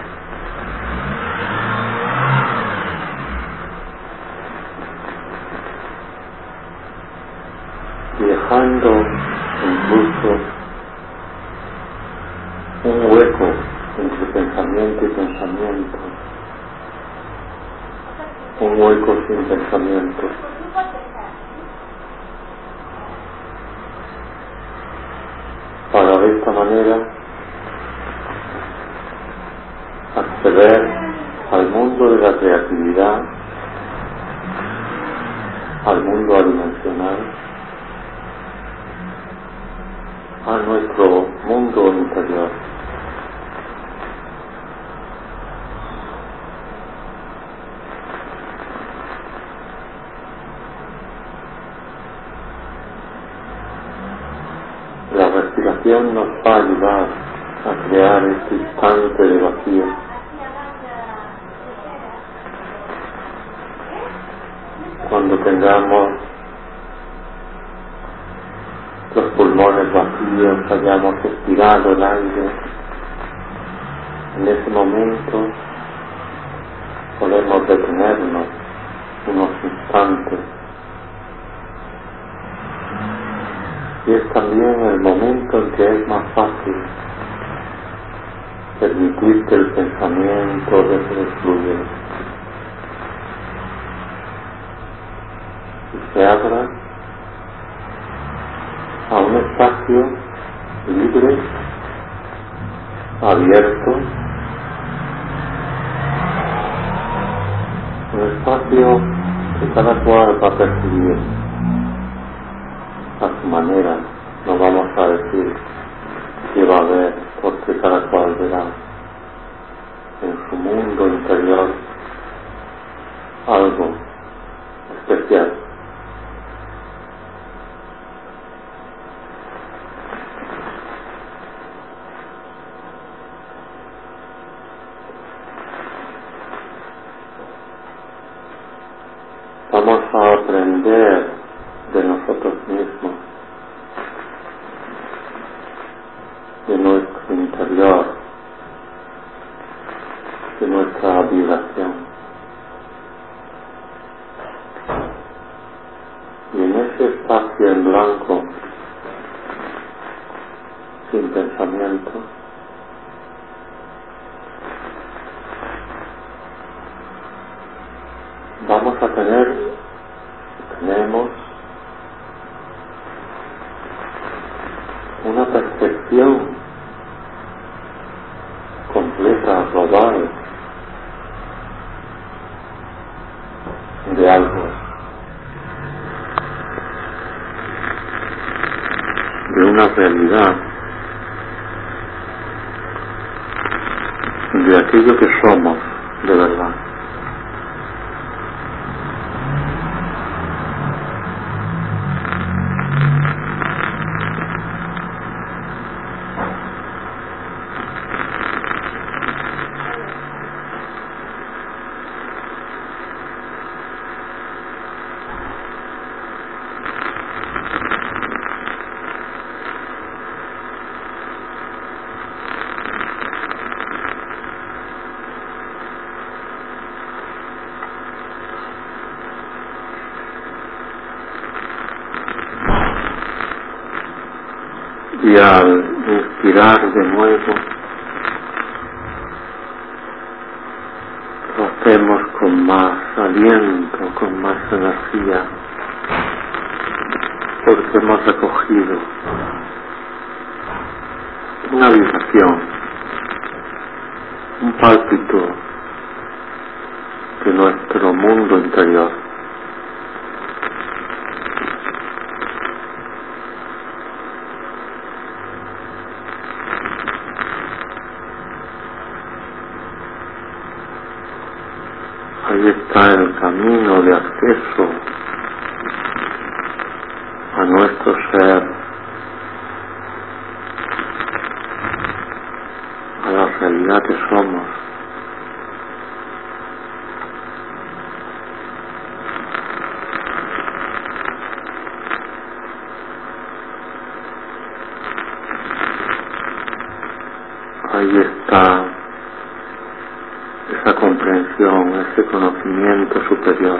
Y dejando incluso un hueco entre pensamiento y pensamiento, un hueco sin pensamiento, para de esta manera acceder al mundo de la creatividad, al mundo adimensional, a nuestro mundo interior. La respiración nos va a ayudar a crear este instante de vacío. Cuando tengamos los pulmones vacíos, hayamos expirado el aire, en ese momento podemos detenernos unos instantes. Y es también el momento en que es más fácil permitir que el pensamiento deje de fluir y se abra a un espacio libre, abierto, un espacio que cada cual va a percibir a su manera. No vamos a decir qué va a haber, porque cada cual verá en su mundo interior algo especial. Vamos a aprender de nosotros mismos, de nuestro interior, de nuestra vibración. Y en ese espacio en blanco, sin pensamiento, tenemos una percepción completa, global, de algo, de una realidad, de aquello que somos de verdad. Y al inspirar de nuevo, lo hacemos con más aliento, con más energía, porque hemos recogido una vibración, un pálpito de nuestro mundo interior. Ahí está el camino de acceso a nuestro ser, a la realidad que somos. Ahí está esa comprensión, ese conocimiento superior.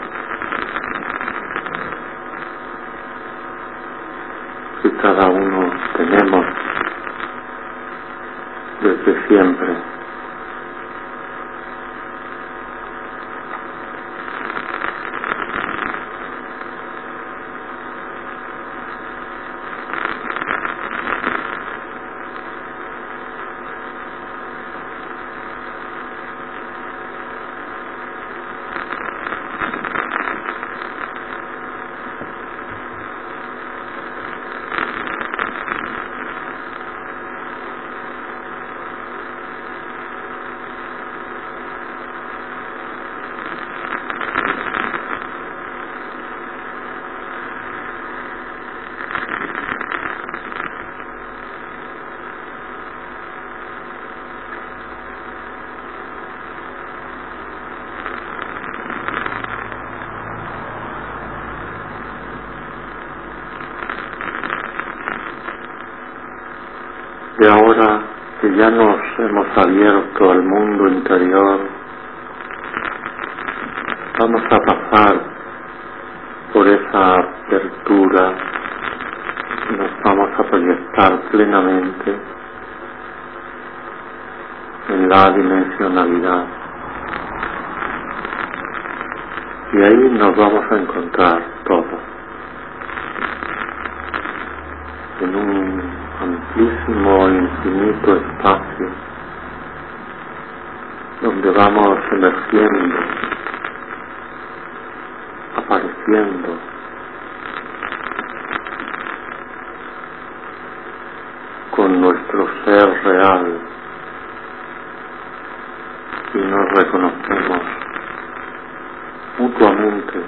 Que cada uno tenemos desde siempre. Y ahora que ya nos hemos abierto al mundo interior, vamos a pasar por esa apertura y nos vamos a proyectar plenamente en la dimensionalidad. Y ahí nos vamos a encontrar todos en un amplísimo e infinito espacio donde vamos emergiendo, apareciendo, con nuestro ser real, y nos reconocemos mutuamente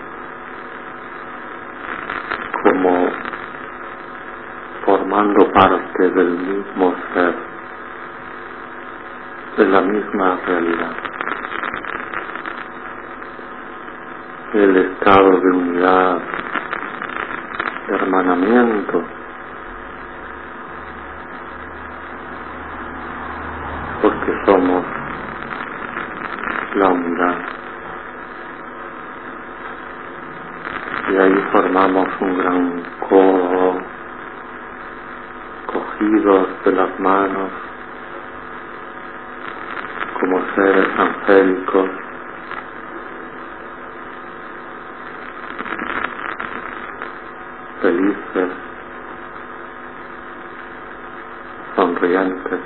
como formando parte del mismo ser, de la misma realidad. El estado de unidad, de hermanamiento, porque somos la unidad. Y ahí formamos un gran coro, cogidos de las manos como seres angélicos, felices, sonrientes.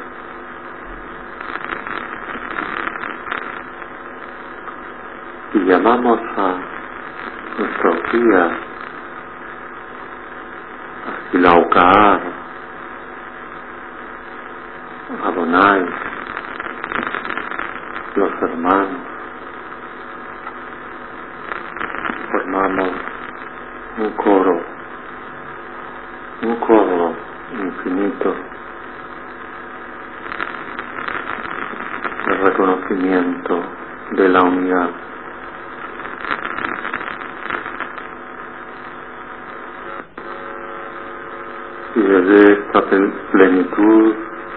Y llamamos a nuestros guías, a Silaucar, a Adonai, los hermanos. Formamos un coro infinito de reconocimiento de la unidad. Y desde esta plenitud,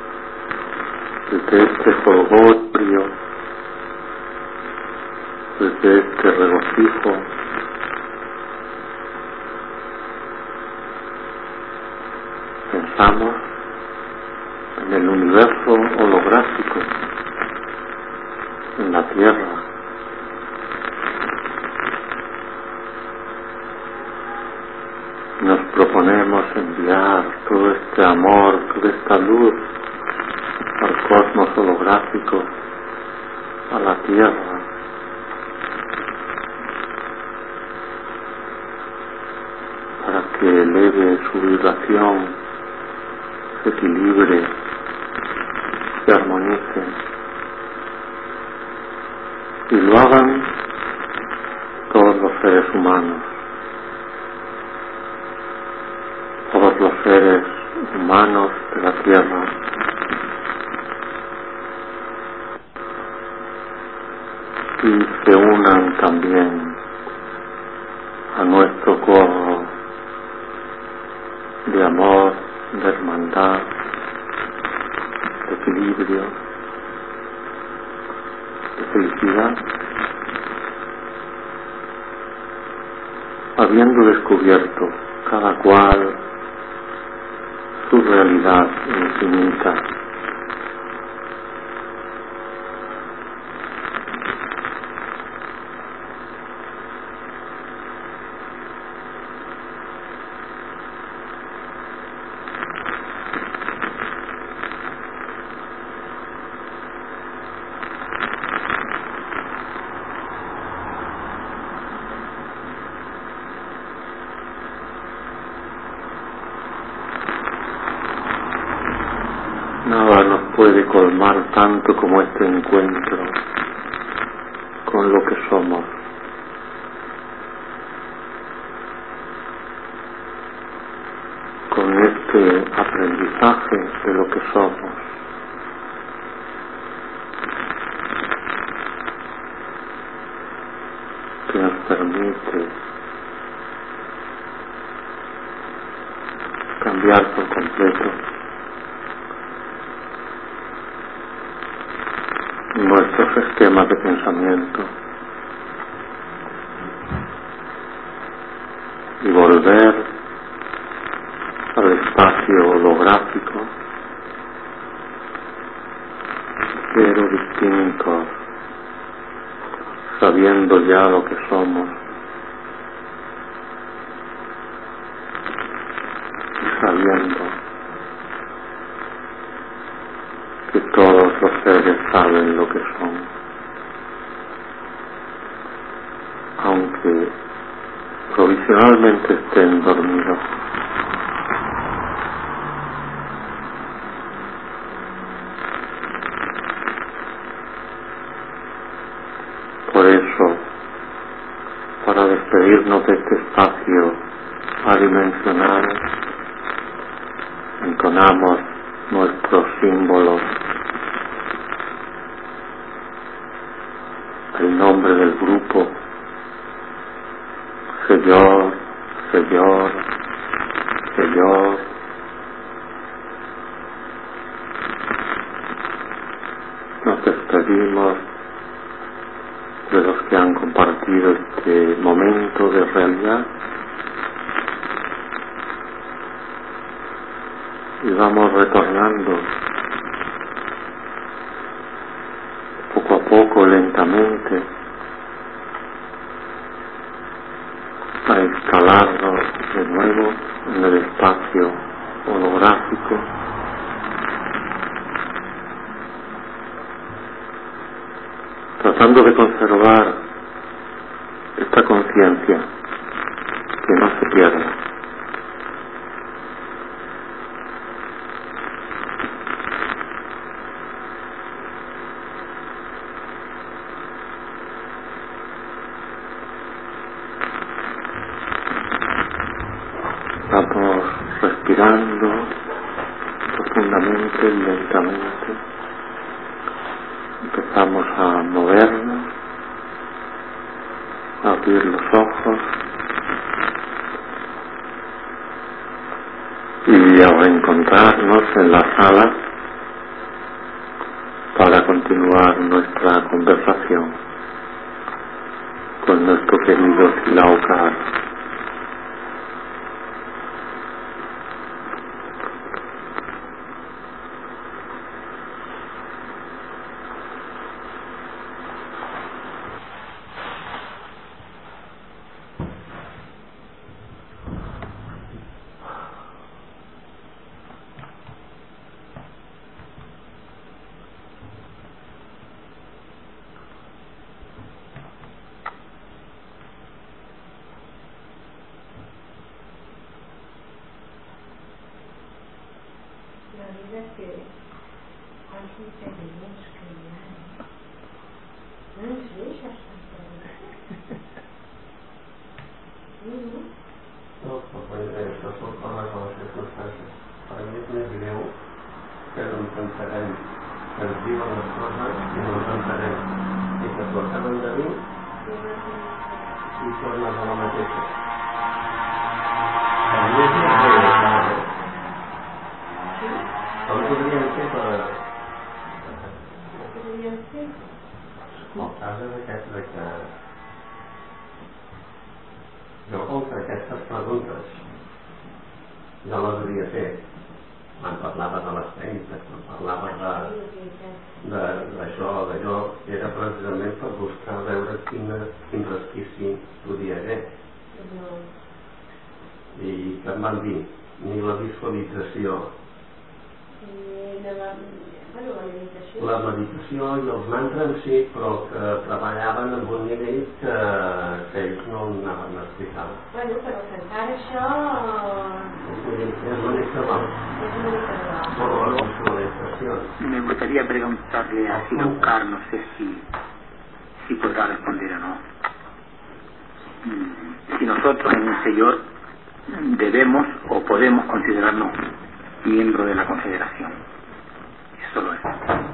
desde este jolgorio, desde este regocijo, pensamos en el universo holográfico, en la Tierra. Nos proponemos enviar todo este amor, toda esta luz al cosmos holográfico, a la Tierra, para que eleve su vibración, se equilibre, se armonice, y lo hagan todos los seres humanos, todos los seres humanos de la Tierra, y se unan también a nuestro coro de amor, de hermandad, de equilibrio, de felicidad, habiendo descubierto cada cual su realidad infinita. Nada nos puede colmar tanto como este encuentro con lo que somos. Con este aprendizaje de lo que somos. Que nos permite cambiar por completo nuestros esquemas de pensamiento y volver al espacio holográfico, pero distintos, sabiendo ya lo que somos y sabiendo que todos los seres saben lo que son, aunque provisionalmente estén dormidos. Por eso, para despedirnos de este espacio adimensional, entonamos nuestros símbolos, el nombre del grupo, Señor, Señor, Señor. Nos despedimos de los que han compartido este momento de realidad y vamos retornando poco a poco, lentamente, a instalarnos de nuevo en el espacio holográfico, tratando de conservar esta conciencia, que no se pierda. Vamos respirando profundamente, lentamente. Empezamos a movernos, a abrir los ojos y a reencontrarnos en la sala para continuar nuestra conversación con nuestro querido Silaucar. La meditació i els mantres sí, però que treballaven amb un nivell que ells no anaven explicant. Bueno, però encara això... És una mica mal. Por las visualizaciones. Me gustaría preguntarle a Silaucar, no sé si podrá responder o no. Si nosotros en un Señor debemos o podemos considerarnos miembros de la Confederación. Solo eso.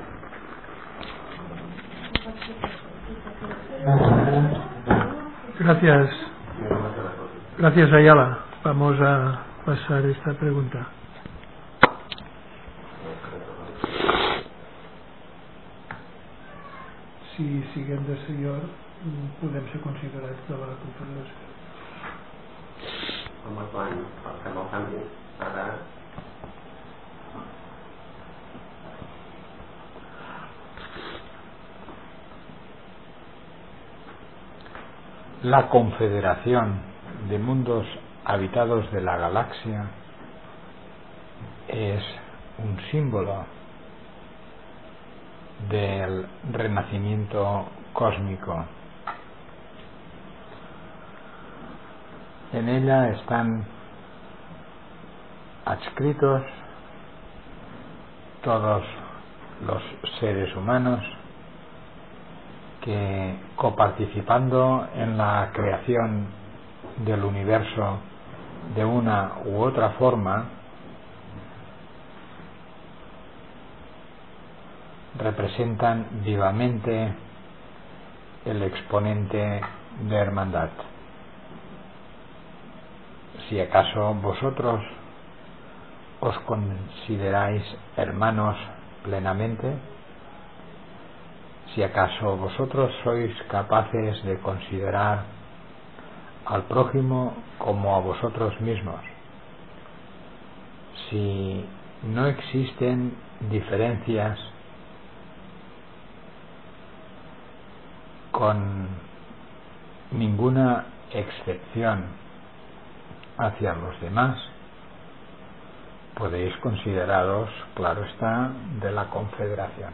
Gracias Ayala. Vamos a pasar esta pregunta. Si siguem de Senyor, podem ser considerats de la Confederació. Home, quan fem el canvi, ara... La Confederación de Mundos Habitados de la Galaxia es un símbolo del renacimiento cósmico. En ella están adscritos todos los seres humanos que, coparticipando en la creación del universo de una u otra forma, representan vivamente el exponente de hermandad. Si acaso vosotros os consideráis hermanos plenamente, si acaso vosotros sois capaces de considerar al prójimo como a vosotros mismos, si no existen diferencias con ninguna excepción hacia los demás, podéis consideraros, claro está, de la Confederación.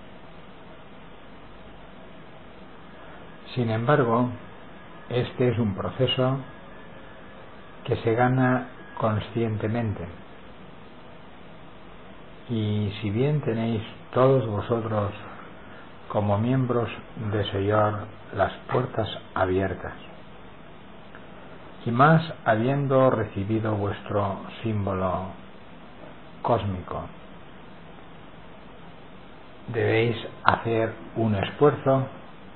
Sin embargo, este es un proceso que se gana conscientemente. Y si bien tenéis todos vosotros como miembros de Señor las puertas abiertas, y más habiendo recibido vuestro símbolo cósmico, debéis hacer un esfuerzo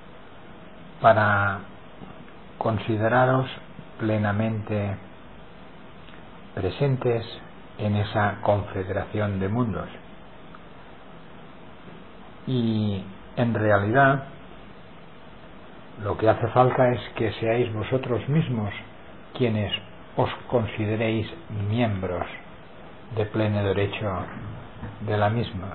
para consideraros plenamente presentes en esa confederación de mundos. Y en realidad lo que hace falta es que seáis vosotros mismos quienes os consideréis miembros de pleno derecho de la misma,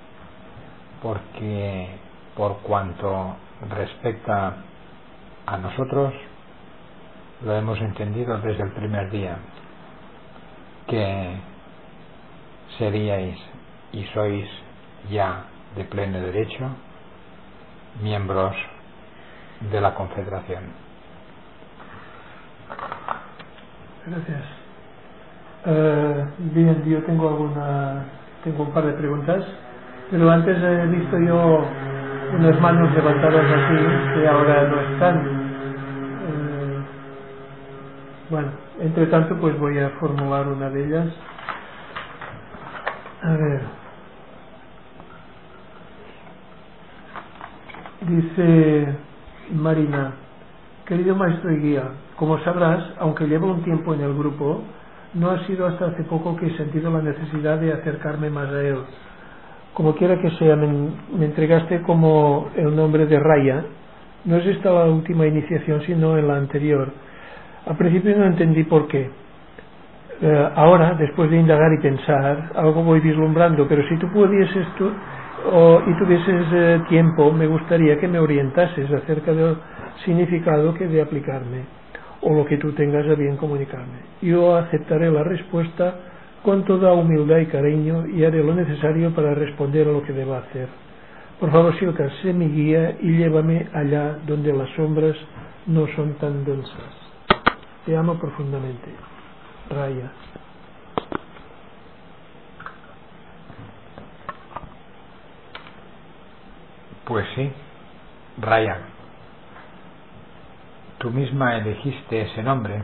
porque por cuanto respecta a nosotros, lo hemos entendido desde el primer día, que seríais y sois ya de pleno derecho miembros de la Confederación. Gracias. Bien, yo tengo un par de preguntas, pero antes he visto yo unas manos levantadas así que ahora no están. Bueno, entre tanto pues voy a formular una de ellas. A ver. Dice Marina: querido maestro y guía, como sabrás, aunque llevo un tiempo en el grupo, no ha sido hasta hace poco que he sentido la necesidad de acercarme más a él. Como quiera que sea, me entregaste como el nombre de Raya. No es esta la última iniciación, sino en la anterior. Al principio no entendí por qué. Ahora, después de indagar y pensar, algo voy vislumbrando, pero si tú pudieses y tuvieses tiempo, me gustaría que me orientases acerca del significado que he de aplicarme, o lo que tú tengas a bien comunicarme. Yo aceptaré la respuesta con toda humildad y cariño y haré lo necesario para responder a lo que deba hacer. Por favor, Silka, sé mi guía y llévame allá donde las sombras no son tan densas. Te amo profundamente. Raya. Pues sí, Raya. Tú misma elegiste ese nombre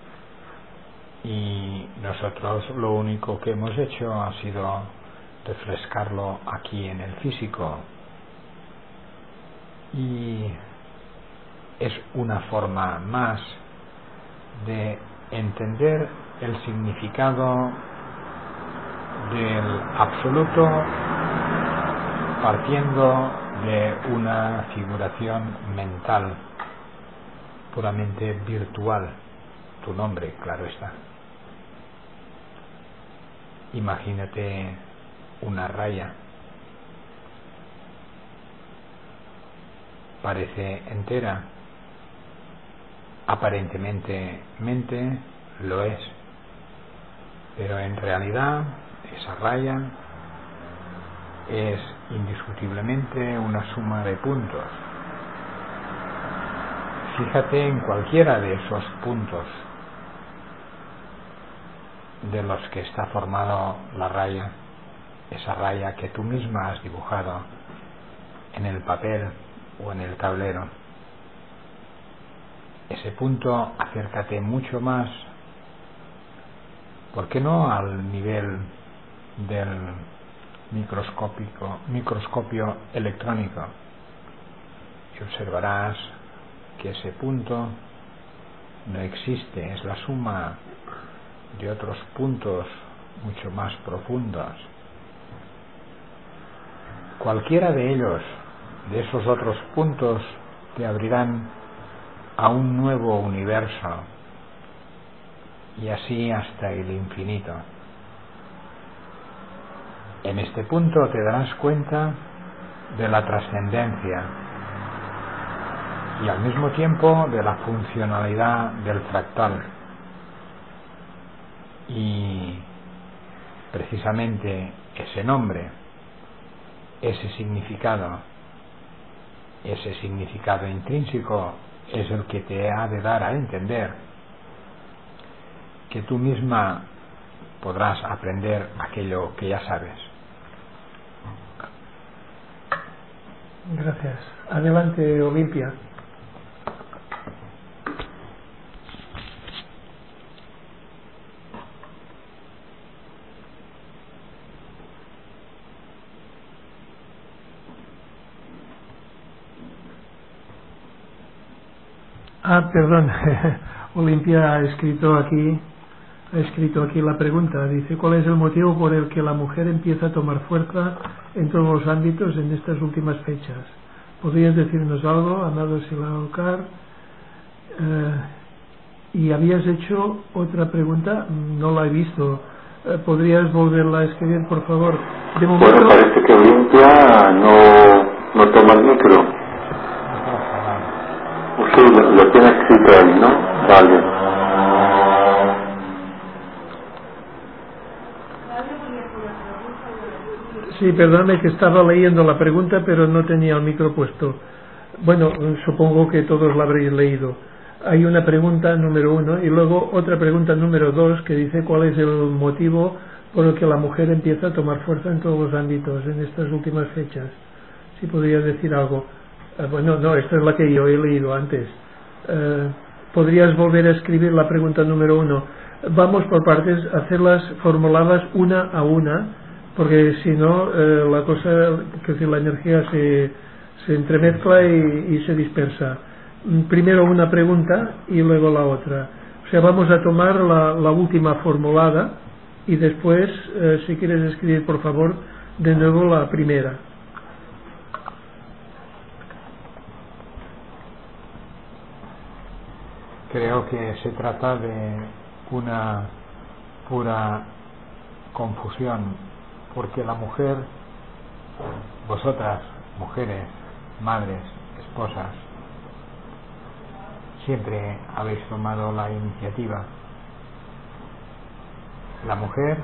y nosotros lo único que hemos hecho ha sido refrescarlo aquí en el físico, y es una forma más de entender el significado del absoluto partiendo de una figuración mental puramente virtual. Tu nombre, claro está. Imagínate una raya. Parece entera. Aparentemente lo es. Pero en realidad esa raya es indiscutiblemente una suma de puntos. Fíjate en cualquiera de esos puntos de los que está formado la raya, esa raya que tú misma has dibujado en el papel o en el tablero. Ese punto, acércate mucho más, ¿por qué no al nivel del microscopio electrónico? Y observarás que ese punto no existe, es la suma de otros puntos mucho más profundos. Cualquiera de ellos, de esos otros puntos, te abrirán a un nuevo universo, y así hasta el infinito. En este punto te darás cuenta de la trascendencia y al mismo tiempo de la funcionalidad del fractal, y precisamente ese nombre, ese significado intrínseco es el que te ha de dar a entender que tú misma podrás aprender aquello que ya sabes. Gracias. Adelante, Olimpia. Perdón. Olimpia ha escrito aquí la pregunta. Dice: ¿cuál es el motivo por el que la mujer empieza a tomar fuerza en todos los ámbitos en estas últimas fechas? ¿Podrías decirnos algo, amado Silaokar? Y habías hecho otra pregunta, no la he visto. ¿Podrías volverla a escribir, por favor? De momento... Bueno, parece que Olimpia no toma el micro. Sí, lo tiene escrito ahí, ¿no? Vale. Sí, perdóname que estaba leyendo la pregunta, pero no tenía el micro puesto. Bueno, supongo que todos la habréis leído. Hay una pregunta número 1 y luego otra pregunta número 2 que dice: ¿cuál es el motivo por el que la mujer empieza a tomar fuerza en todos los ámbitos en estas últimas fechas? Si podrías decir algo. Bueno, no, esta es la que yo he leído antes. ¿Podrías volver a escribir la pregunta número 1? Vamos por partes, hacerlas formuladas una a una, porque si no, la cosa, que decir, la energía se entremezcla y se dispersa. Primero una pregunta y luego la otra. O sea, vamos a tomar la última formulada y después, si quieres escribir, por favor, de nuevo la primera. Creo que se trata de una pura confusión, porque la mujer, vosotras, mujeres, madres, esposas, siempre habéis tomado la iniciativa. La mujer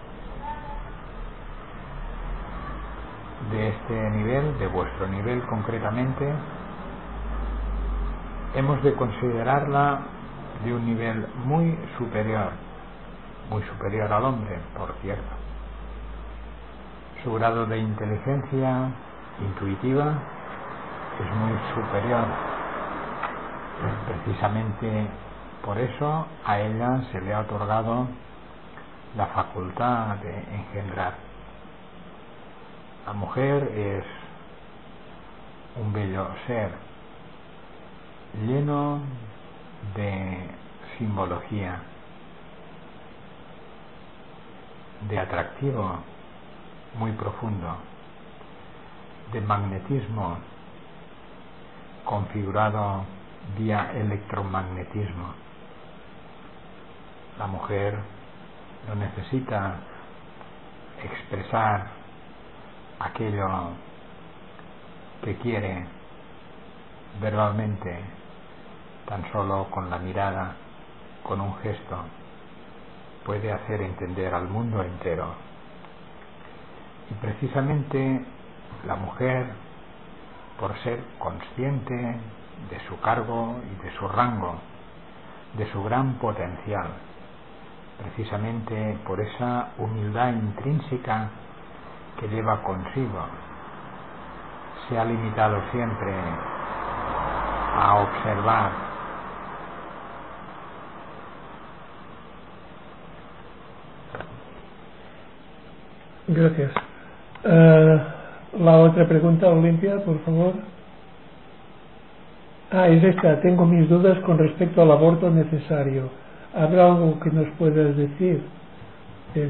de este nivel, de vuestro nivel concretamente, hemos de considerarla de un nivel muy superior al hombre, por cierto. Su grado de inteligencia intuitiva es muy superior. Precisamente por eso a ella se le ha otorgado la facultad de engendrar. La mujer es un bello ser lleno de simbología, de atractivo muy profundo, de magnetismo configurado vía electromagnetismo. La mujer no necesita expresar aquello que quiere verbalmente, tan solo con la mirada, con un gesto, puede hacer entender al mundo entero. Y precisamente la mujer, por ser consciente de su cargo y de su rango, de su gran potencial, precisamente por esa humildad intrínseca que lleva consigo, se ha limitado siempre a observar. Gracias. La otra pregunta, Olimpia, por favor. Es esta. Tengo mis dudas con respecto al aborto necesario. ¿Habrá algo que nos puedas decir? Bien.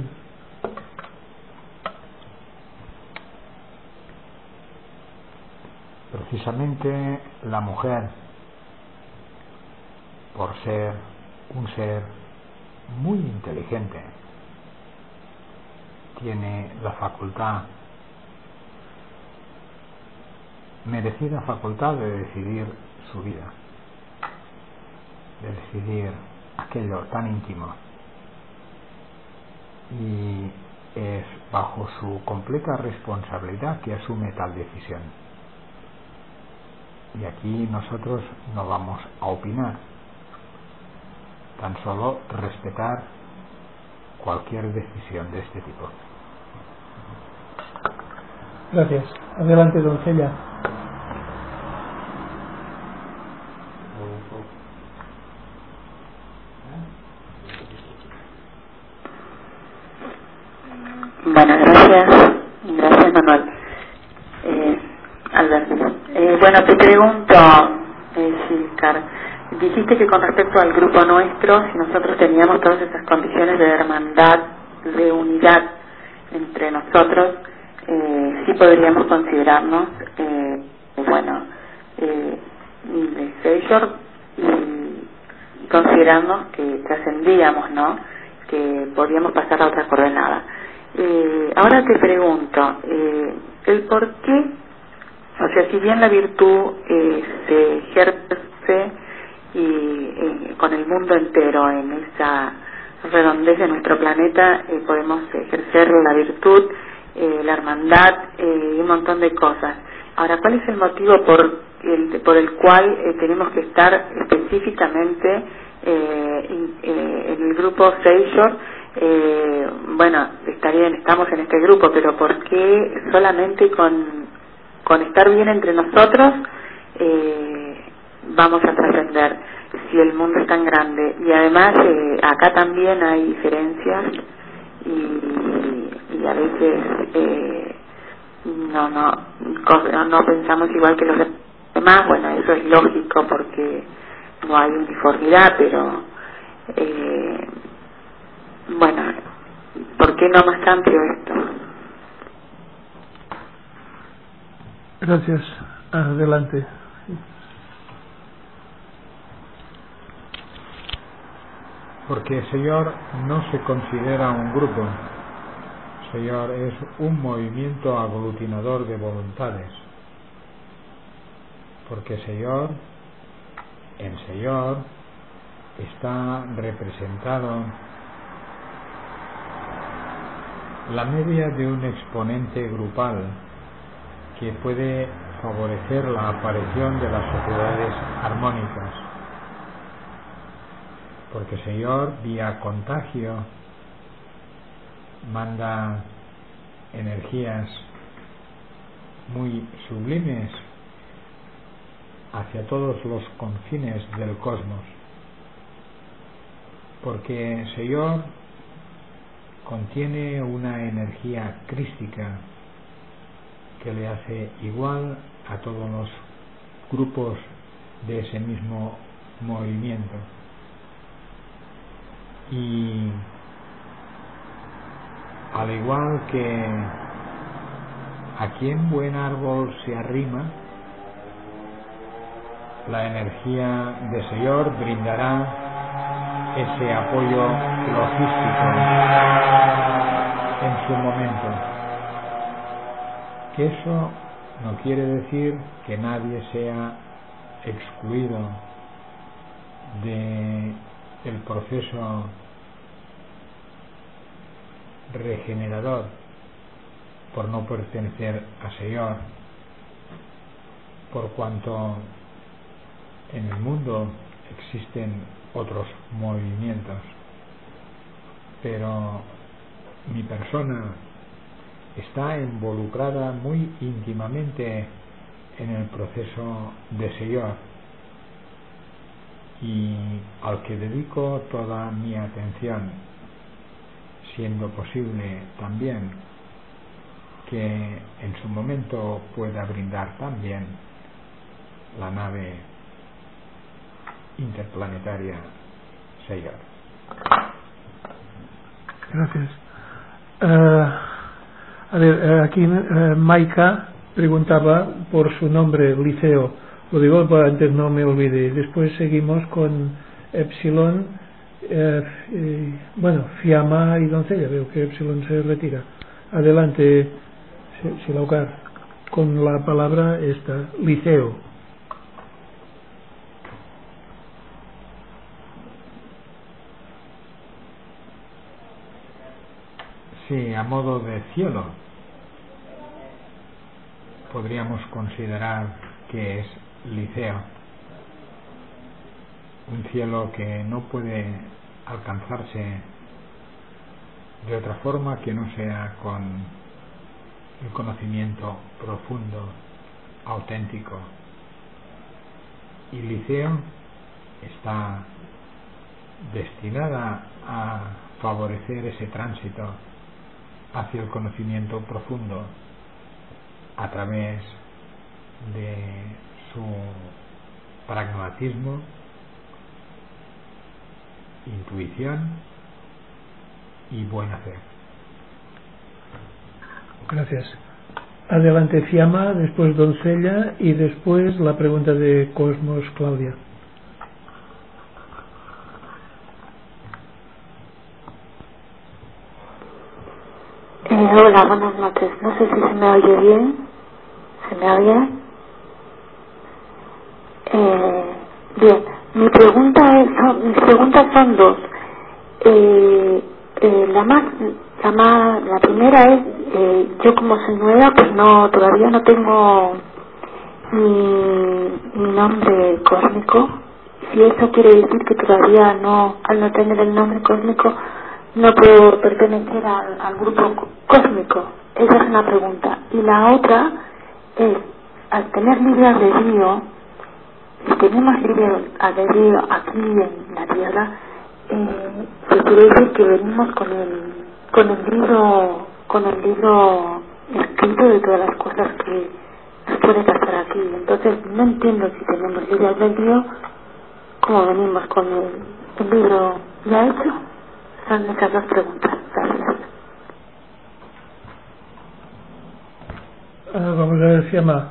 Precisamente la mujer, por ser un ser muy inteligente, tiene la facultad, merecida facultad, de decidir su vida, de decidir aquello tan íntimo. Y es bajo su completa responsabilidad que asume tal decisión. Y aquí nosotros no vamos a opinar, tan solo respetar cualquier decisión de este tipo. Gracias. Adelante, doncella. Bueno, gracias Manuel. Alberto. Bueno, te pregunto, Gilcar, dijiste que con respecto al grupo nuestro, si nosotros teníamos todas esas condiciones de hermandad, de unidad entre nosotros, sí podríamos considerarnos, de Seishore, y considerarnos que trascendíamos, ¿no? Que podíamos pasar a otra coordenada. Ahora te pregunto, el por qué, o sea, si bien la virtud se ejerce con el mundo entero, en esa redondez de nuestro planeta, podemos ejercer la virtud, la hermandad y un montón de cosas. Ahora, ¿cuál es el motivo por el cual tenemos que estar específicamente en el grupo Seishore? Está bien, estamos en este grupo, pero ¿por qué solamente con estar bien entre nosotros vamos a trascender si el mundo es tan grande? Y además acá también hay diferencias y a veces no pensamos igual que los demás. Bueno, eso es lógico porque no hay uniformidad, pero ¿por qué no más amplio esto? Gracias. Adelante. Porque el Señor no se considera un grupo. El Señor es un movimiento aglutinador de voluntades. Porque el Señor está representado la media de un exponente grupal que puede favorecer la aparición de las sociedades armónicas, porque el Señor, vía contagio, manda energías muy sublimes hacia todos los confines del cosmos, porque el Señor contiene una energía crística que le hace igual a todos los grupos de ese mismo movimiento. Y al igual que a quien buen árbol se arrima, la energía de Señor brindará ese apoyo logístico en su momento. Que eso no quiere decir que nadie sea excluido del proceso regenerador por no pertenecer a Señor, por cuanto en el mundo existen otros movimientos, pero mi persona está involucrada muy íntimamente en el proceso de Señor y al que dedico toda mi atención, siendo posible también que en su momento pueda brindar también la nave interplanetaria Señor. Gracias. Aquí Maika preguntaba por su nombre, Liceo. Lo digo para antes no me olvide. Después seguimos con Epsilon, Fiamma y Doncella. Veo que Epsilon se retira. Adelante, Silaucar, con la palabra esta, Liceo. Sí, a modo de cielo podríamos considerar que es liceo, un cielo que no puede alcanzarse de otra forma que no sea con el conocimiento profundo, auténtico. Y liceo está destinada a favorecer ese tránsito hacia el conocimiento profundo a través de su pragmatismo, intuición y buen hacer. Gracias. Adelante Fiamma, después Doncella y después la pregunta de Cosmos Claudia. Hola, buenas noches. No sé si se me oye bien. ¿Se me oye? Bien. Mis preguntas son dos. La primera es, yo como soy nueva, pues todavía no tengo mi nombre cósmico. Si eso quiere decir que todavía al no tener el nombre cósmico, no puedo pertenecer al grupo cósmico. Esa es una pregunta. Y la otra es, al tener libre albedrío, si tenemos libre albedrío aquí en la Tierra, se quiere decir que venimos con el libro escrito de todas las cosas que nos puede pasar aquí. Entonces no entiendo, si tenemos libre albedrío, cómo venimos con el libro ya hecho. Son esas dos preguntas. Gracias. Vamos a ver, Fiamma.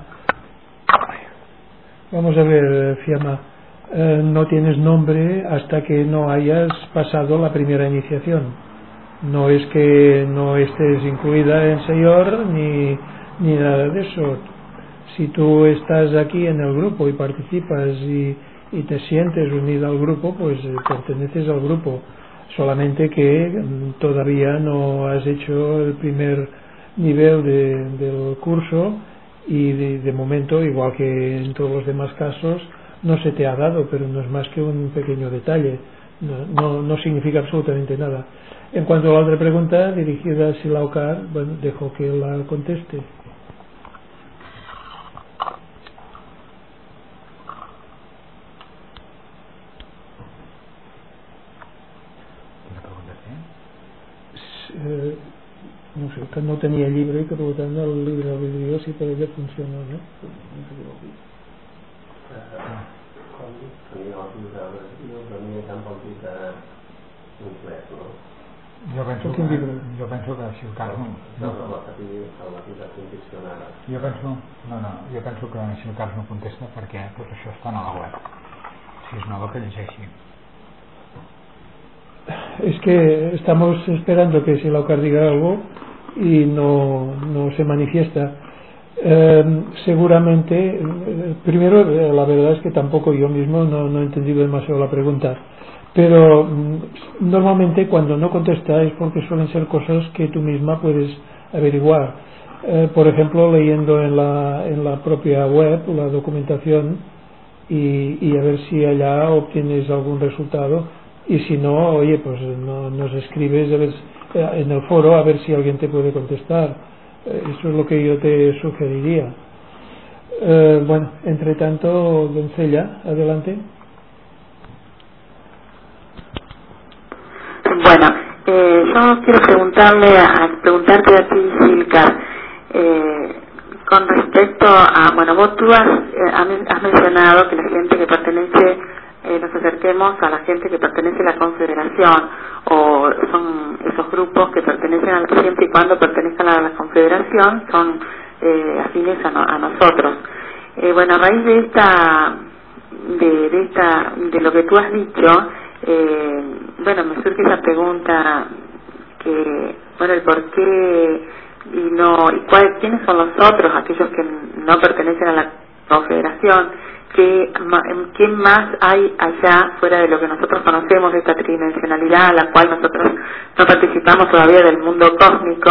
No tienes nombre hasta que no hayas pasado la primera iniciación. No es que no estés incluida en Señor ni nada de eso. Si tú estás aquí en el grupo y participas y te sientes unida al grupo, pues perteneces al grupo. Solamente que todavía no has hecho el primer nivel del curso y de momento, igual que en todos los demás casos, no se te ha dado, pero no es más que un pequeño detalle. No significa absolutamente nada. En cuanto a la otra pregunta dirigida a Silaukar, bueno, dejo que la conteste. No sé, que no tenía llibre i que per tant el llibre albedrío sí per ella funciona, no? Jo penso que si el cas no contesta perquè tot això està a la web. Si és nova que llegeixi. Es que estamos esperando que Silaukar diga algo y no se manifiesta. Seguramente, primero, la verdad es que tampoco yo mismo no he entendido demasiado la pregunta, pero normalmente cuando no contesta es porque suelen ser cosas que tú misma puedes averiguar. Por ejemplo, leyendo en la propia web la documentación y a ver si allá obtienes algún resultado. Y si no, oye, pues nos escribes a ver, en el foro a ver si alguien te puede contestar. Eso es lo que yo te sugeriría. Bueno, entre tanto, Doncella, adelante. Bueno, yo quiero preguntarte a ti, Silcar, con respecto a, tú has mencionado que la gente que pertenece, nos acerquemos a la gente que pertenece a la Confederación, o son esos grupos que pertenecen siempre y cuando pertenezcan a la Confederación, son afines a nosotros. A raíz de lo que tú has dicho, me surge esa pregunta que, el por qué y quiénes son los otros, aquellos que no pertenecen a la Confederación. ¿qué más hay allá fuera de lo que nosotros conocemos, de esta tridimensionalidad a la cual nosotros no participamos todavía del mundo cósmico,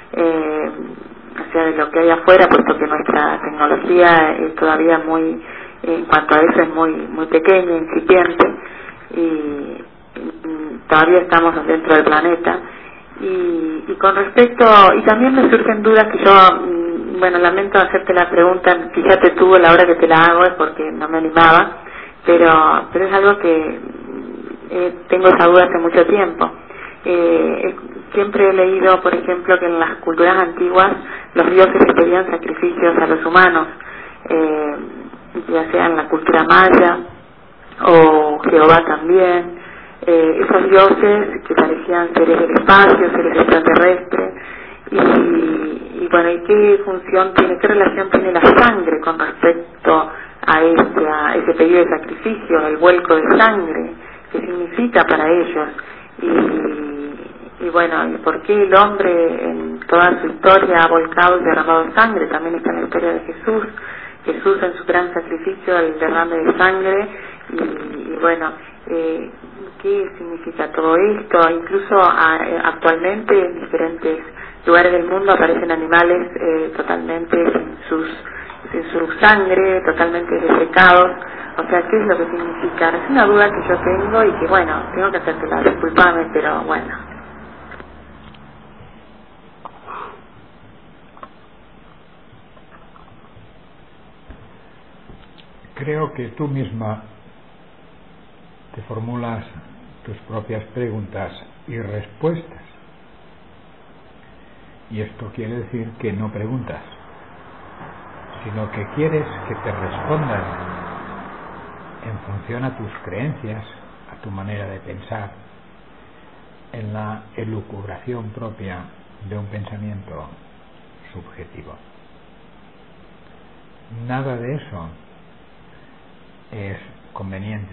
o sea, de lo que hay afuera, puesto que nuestra tecnología es todavía muy, en cuanto a eso, es muy pequeña, incipiente, y todavía estamos dentro del planeta. Y con respecto, y también me surgen dudas que yo, bueno, lamento hacerte la pregunta, fíjate tú, la hora que te la hago es porque no me animaba, pero es algo que tengo esa duda hace mucho tiempo. Siempre he leído, por ejemplo, que en las culturas antiguas los dioses les pedían sacrificios a los humanos, ya sea en la cultura maya o Jehová también. Esos dioses que parecían seres del espacio, seres extraterrestres, y bueno, ¿y qué función tiene, qué relación tiene la sangre con respecto a ese pedido de sacrificio, el vuelco de sangre? ¿Qué significa para ellos? Y bueno, ¿y por qué el hombre en toda su historia ha volcado y derramado sangre? También está en la historia de Jesús en su gran sacrificio, el derrame de sangre, y bueno, ¿qué significa todo esto? Incluso actualmente en diferentes lugares del mundo aparecen animales totalmente sin su sangre, totalmente desecados. O sea, ¿qué es lo que significa? Es una duda que yo tengo y que, bueno, tengo que hacértela, disculpame, pero bueno. Creo que tú misma te formulas tus propias preguntas y respuestas. Y esto quiere decir que no preguntas, sino que quieres que te respondan en función a tus creencias, a tu manera de pensar, en la elucubración propia de un pensamiento subjetivo. Nada de eso es conveniente.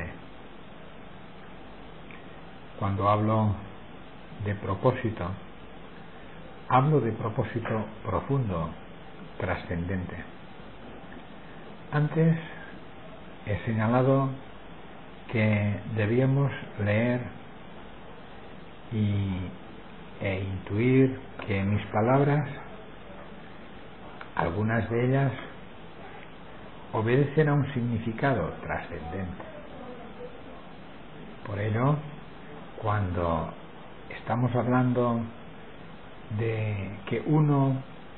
Cuando hablo de propósito, hablo de propósito profundo, trascendente. Antes he señalado que debíamos leer e intuir que mis palabras, algunas de ellas, obedecen a un significado trascendente. Por ello, cuando estamos hablando de que uno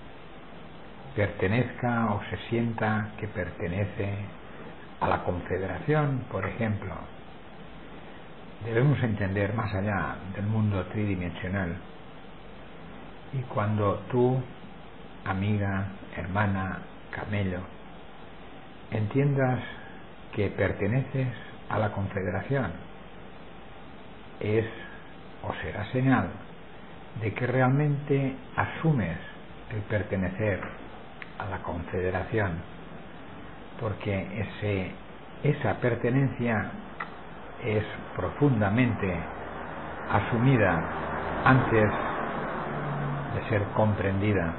pertenezca o se sienta que pertenece a la Confederación, por ejemplo, debemos entender más allá del mundo tridimensional. Y cuando tú, amiga, hermana, camello, entiendas que perteneces a la Confederación, es o será señal de que realmente asumes el pertenecer a la Confederación, porque esa pertenencia es profundamente asumida antes de ser comprendida.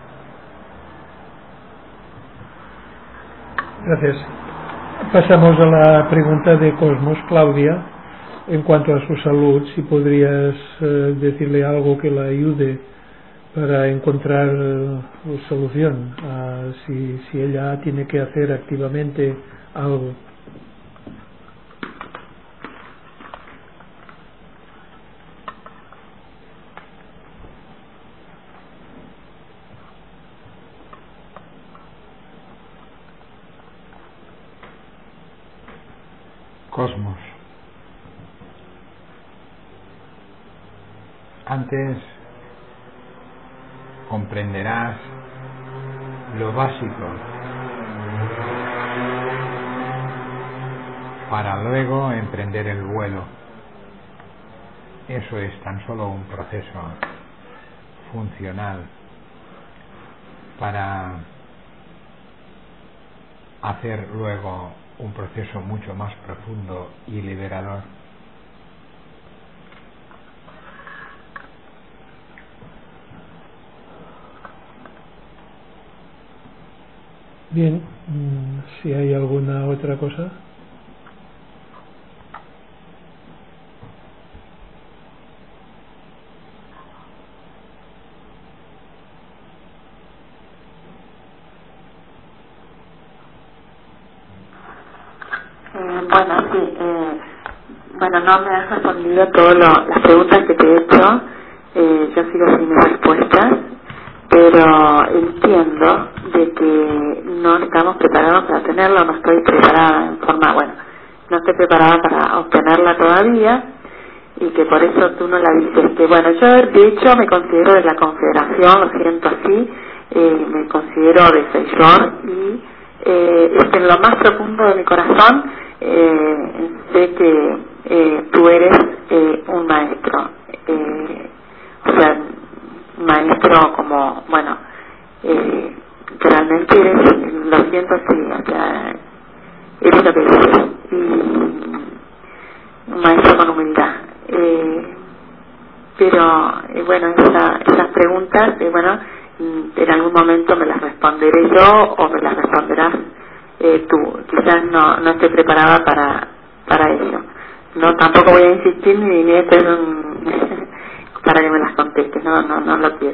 Gracias. Pasamos a la pregunta de Cosmos. Claudia, en cuanto a su salud, si podrías decirle algo que la ayude para encontrar solución, si ella tiene que hacer activamente algo. Cosmos. Antes comprenderás lo básico para luego emprender el vuelo. Eso es tan solo un proceso funcional para hacer luego un proceso mucho más profundo y liberador. Bien, si hay alguna otra cosa. Bueno, sí. Bueno, no me has respondido todas las preguntas que te he hecho. Yo sigo sin mis respuestas, pero entiendo de que no estamos preparados para tenerla, no estoy preparada en forma, bueno, no estoy preparada para obtenerla todavía, y que por eso tú no la dices. Que bueno, yo de hecho me considero de la Confederación, lo siento así, me considero de Seishor, y en lo más profundo de mi corazón sé que tú eres un maestro, o sea, maestro como, bueno, realmente eres, lo siento así, o sea, eres lo que dices, y un maestro con humildad. Pero bueno, esas preguntas, bueno, en algún momento me las responderé yo o me las responderás tú. Quizás no estoy preparada para ello. No, tampoco voy a insistir ni esto es para que me las contestes. No lo quiero.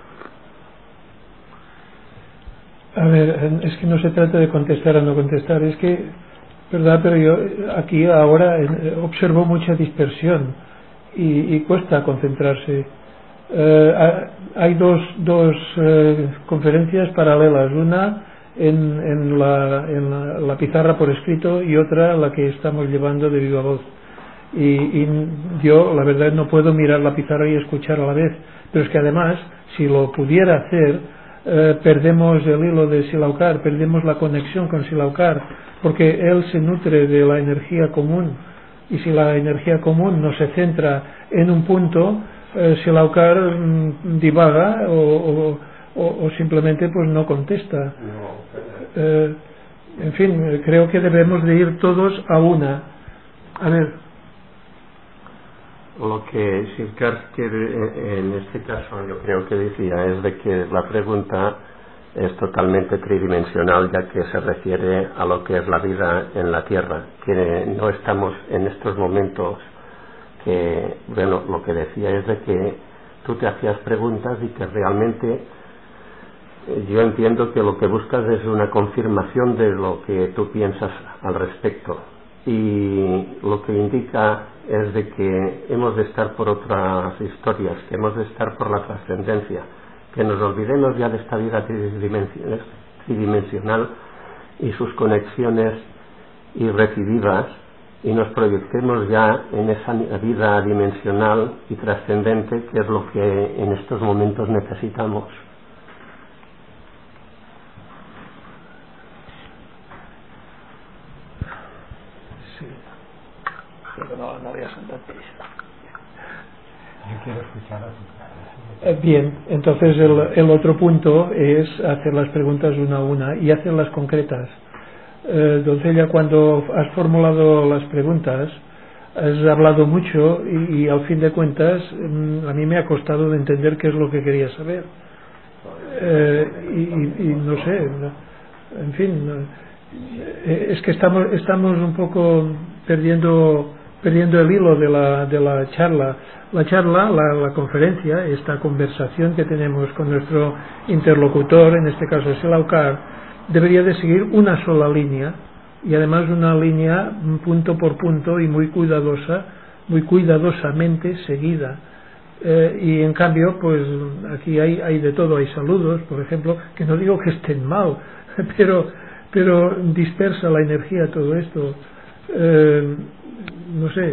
A ver, es que no se trata de contestar o no contestar, es que, verdad, pero yo aquí ahora observo mucha dispersión y cuesta concentrarse. Hay dos conferencias paralelas, una en la pizarra por escrito y otra la que estamos llevando de viva voz. Y yo, la verdad, no puedo mirar la pizarra y escuchar a la vez, pero es que además, si lo pudiera hacer, perdemos el hilo de Silaukar, perdemos la conexión con Silaukar, porque él se nutre de la energía común, y si la energía común no se centra en un punto, Silaukar divaga o simplemente pues no contesta. En fin, creo que debemos de ir todos a una. A ver. Lo que Silkar quiere en este caso, yo creo que decía, es de que la pregunta es totalmente tridimensional, ya que se refiere a lo que es la vida en la Tierra, que no estamos en estos momentos, que, bueno, lo que decía es de que tú te hacías preguntas y que realmente yo entiendo que lo que buscas es una confirmación de lo que tú piensas al respecto, y lo que indica es de que hemos de estar por otras historias, que hemos de estar por la trascendencia, que nos olvidemos ya de esta vida tridimensional y sus conexiones irrecidivas, y nos proyectemos ya en esa vida dimensional y trascendente, que es lo que en estos momentos necesitamos. No voy a sentar. Yo quiero escuchar a tu Bien, entonces el otro punto es hacer las preguntas una a una y hacerlas concretas. Doncella, cuando has formulado las preguntas, has hablado mucho y al fin de cuentas a mí me ha costado de entender qué es lo que quería saber. Y no sé, en fin, es que estamos un poco perdiendo el hilo de la charla. La conferencia, esta conversación que tenemos con nuestro interlocutor, en este caso Silaukar, debería de seguir una sola línea, y además una línea punto por punto y muy cuidadosamente seguida. Y en cambio, pues aquí hay de todo, hay saludos, por ejemplo, que no digo que estén mal, pero dispersa la energía todo esto. No sé.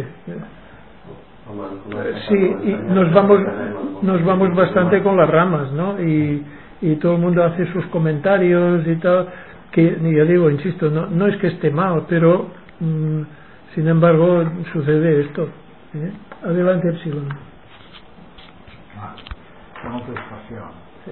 Sí, y nos vamos bastante con las ramas, ¿no? Y todo el mundo hace sus comentarios y tal, que ya digo, insisto, no es que esté mal, pero sin embargo sucede esto. Adelante, Epsilon. Sí.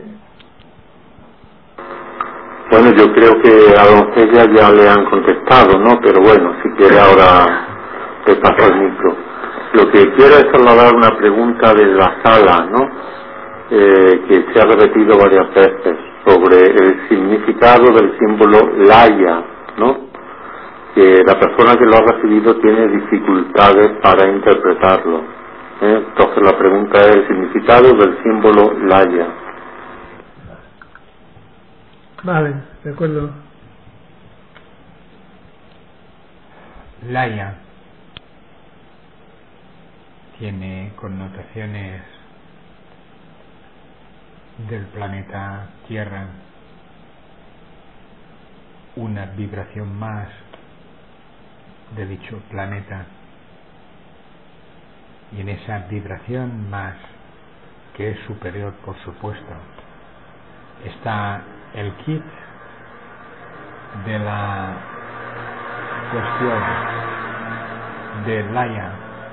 Bueno, yo creo que a doncella ya le han contestado, ¿no? Pero bueno, si quiere ahora te paso el micro. Lo que quiero es trasladar una pregunta de la sala, ¿no? Que se ha repetido varias veces. sobre el significado del símbolo Laya, ¿no? Que la persona que lo ha recibido tiene dificultades para interpretarlo. Entonces la pregunta es el significado del símbolo Laya. Vale, de acuerdo. Laya tiene connotaciones del planeta Tierra, una vibración más de dicho planeta, y en esa vibración más, que es superior por supuesto, está el kit de la cuestión de Laya,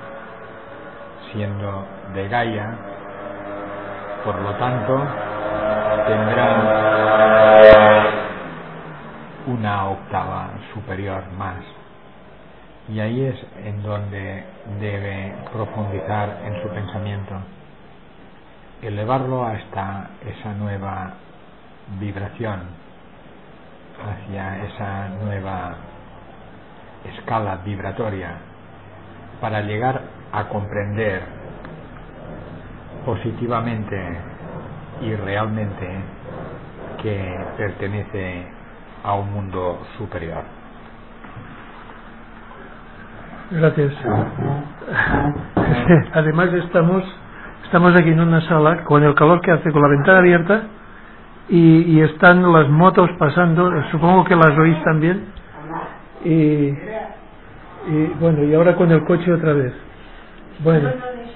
siendo de Gaia, por lo tanto tendrá una octava superior más, y ahí es en donde debe profundizar en su pensamiento, elevarlo hasta esa nueva vibración, hacia esa nueva escala vibratoria, para llegar a comprender positivamente y realmente que pertenece a un mundo superior. Gracias. Además estamos aquí en una sala con el calor que hace, con la ventana abierta, y están las motos pasando, supongo que las oís también, y bueno, y ahora con el coche otra vez. Bueno,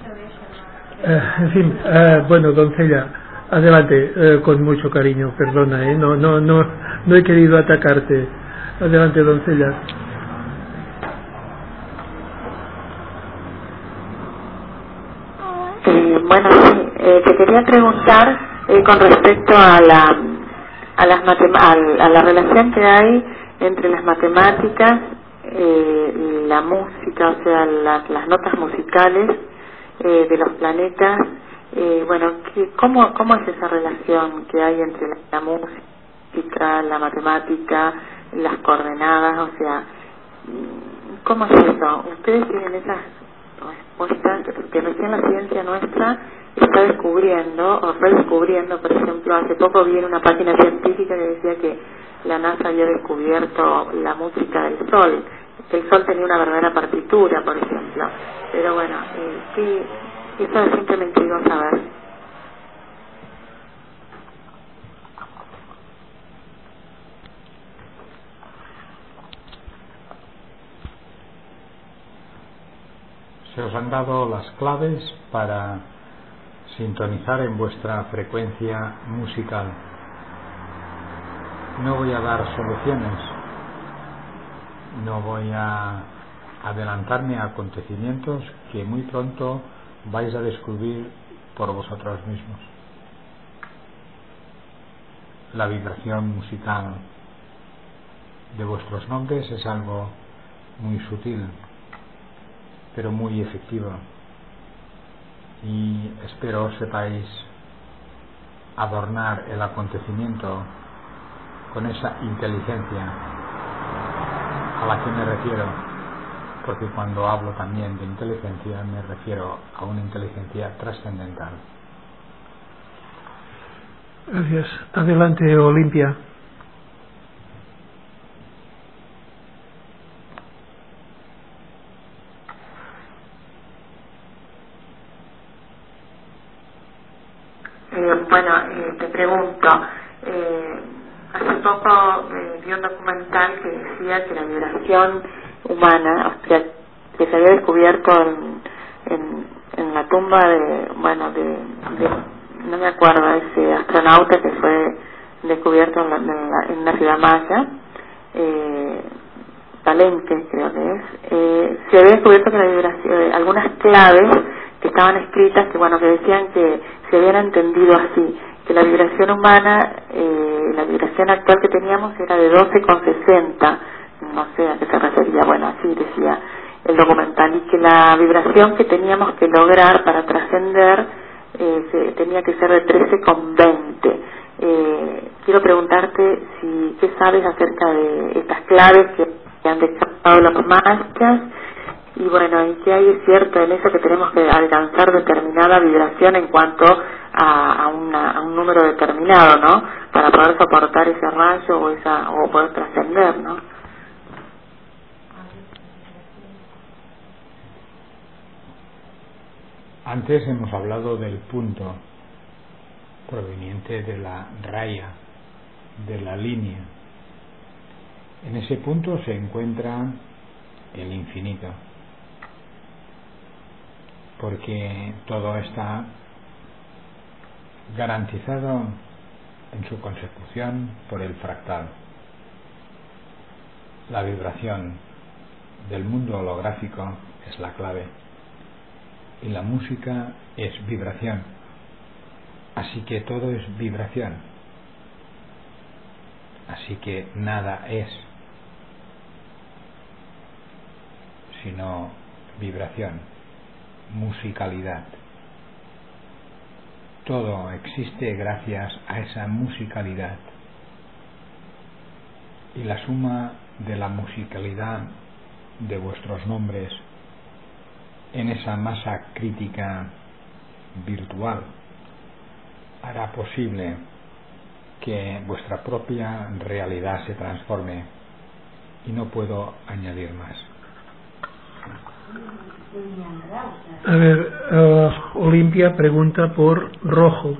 en fin, bueno, doncella, adelante, con mucho cariño, perdona, no he querido atacarte. Adelante, doncella. Bueno, sí, te quería preguntar con respecto a la relación que hay entre las matemáticas, la música, o sea, las notas musicales de los planetas. Bueno, ¿cómo es esa relación que hay entre la música, la matemática, las coordenadas? O sea, ¿cómo es eso? ¿Ustedes tienen esas respuestas que recién la ciencia nuestra está descubriendo o redescubriendo? Por ejemplo, hace poco vi en una página científica que decía que la NASA había descubierto la música del Sol, que el Sol tenía una verdadera partitura, por ejemplo. Pero bueno, sí, eso simplemente iba a saber. Se os han dado las claves para sintonizar en vuestra frecuencia musical. No voy a dar soluciones, no voy a adelantarme a acontecimientos que muy pronto vais a descubrir por vosotros mismos. La vibración musical de vuestros nombres es algo muy sutil, pero muy efectivo, y espero sepáis adornar el acontecimiento con esa inteligencia a la que me refiero, porque cuando hablo también de inteligencia me refiero a una inteligencia trascendental. Gracias. Adelante, Olimpia. Bueno, te pregunto, hace poco vi un documental que decía que la vibración humana, o sea, que se había descubierto en la tumba de no me acuerdo, ese astronauta que fue descubierto en la ciudad maya, Palenque creo que es, se había descubierto que la vibración, algunas claves que estaban escritas, que bueno, que decían que se habían entendido así, que la vibración humana, la vibración actual que teníamos era de 12,60, no sé a qué se refería, bueno, así decía el documental, y que la vibración que teníamos que lograr para trascender tenía que ser de 13,20. quiero preguntarte qué sabes acerca de estas claves que han dejado las maestras, y bueno, y qué hay de cierto en eso, que tenemos que alcanzar determinada vibración en cuanto a un número determinado, ¿no? Para poder soportar ese rayo o poder trascender, ¿no? Antes hemos hablado del punto proveniente de la raya, de la línea. En ese punto se encuentra el infinito, porque todo está garantizado en su consecución por el fractal. La vibración del mundo holográfico es la clave, y la música es vibración, así que todo es vibración, así que nada es sino vibración, musicalidad. Todo existe gracias a esa musicalidad, y la suma de la musicalidad de vuestros nombres en esa masa crítica virtual hará posible que vuestra propia realidad se transforme, y no puedo añadir más. A ver, Olimpia pregunta por rojo.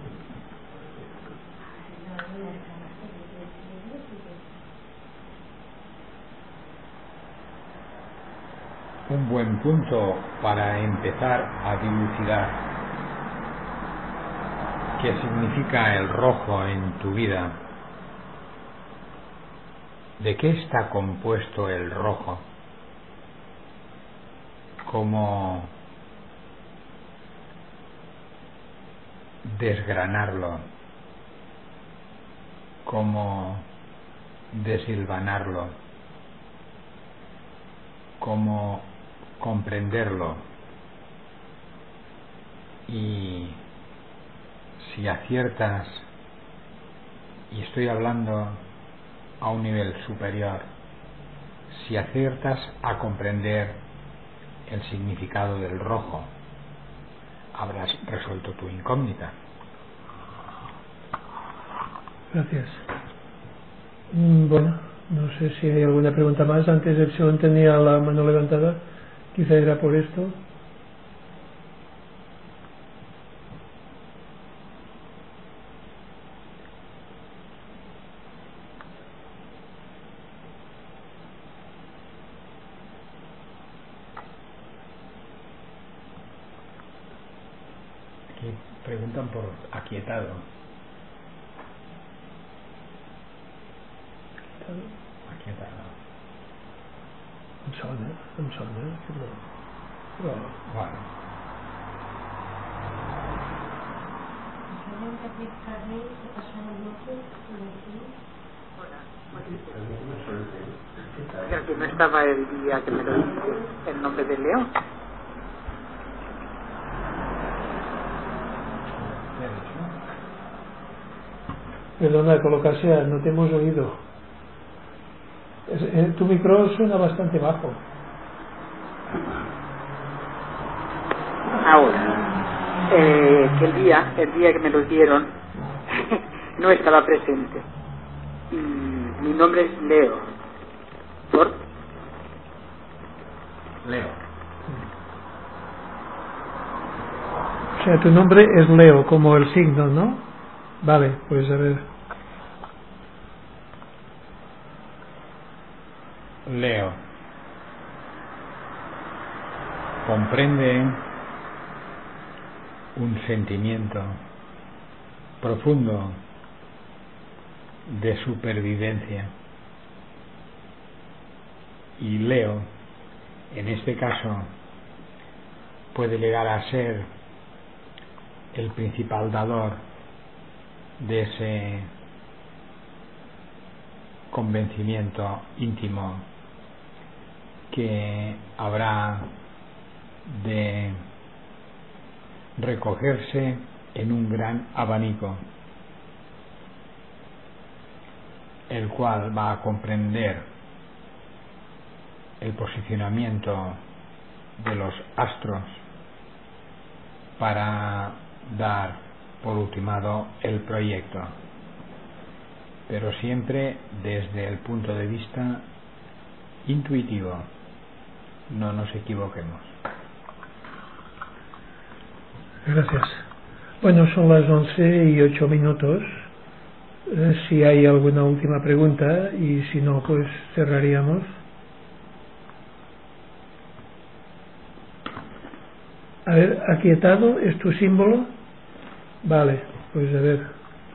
Un buen punto para empezar a dilucidar qué significa el rojo en tu vida. ¿De qué está compuesto el rojo? ¿Cómo desgranarlo? ¿Cómo deshilvanarlo? ¿Cómo comprenderlo? Y si aciertas, y estoy hablando a un nivel superior, si aciertas a comprender el significado del rojo, habrás resuelto tu incógnita. Gracias. Bueno, no sé si hay alguna pregunta más. Antes Epsilon tenía la mano levantada, quizá era por esto. Aquí preguntan por aquietado. Aquietado. Em sona, però... Bueno. Creo que no estaba el día que me lo dice el nombre de Leo. Perdona, colocarse, no te hemos oído. Tu micro suena bastante bajo. Ahora, que el día que me lo dieron no estaba presente. Mi nombre es Leo. ¿Por? Leo. O sea, tu nombre es Leo, como el signo, ¿no? Vale, pues a ver. Leo. Comprende un sentimiento profundo de supervivencia. Y Leo, en este caso, puede llegar a ser el principal dador de ese convencimiento íntimo que habrá de recogerse en un gran abanico. el cual va a comprender el posicionamiento de los astros para dar por ultimado el proyecto, pero siempre desde el punto de vista intuitivo. No nos equivoquemos. Gracias. Bueno, son las 11:08. Si hay alguna última pregunta, y si no, pues cerraríamos. A ver, aquietado, ¿es tu símbolo? Vale, pues a ver.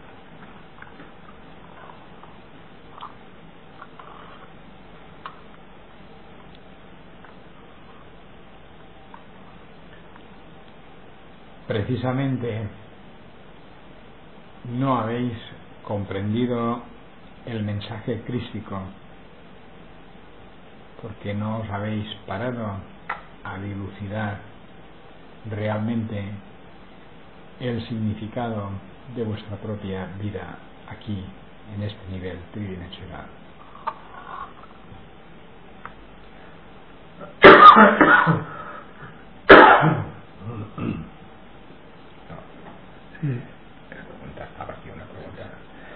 Precisamente no habéis comprendido el mensaje crístico porque no os habéis parado a dilucidar realmente el significado de vuestra propia vida aquí en este nivel tridimensional. Sí. Estaba aquí una pregunta.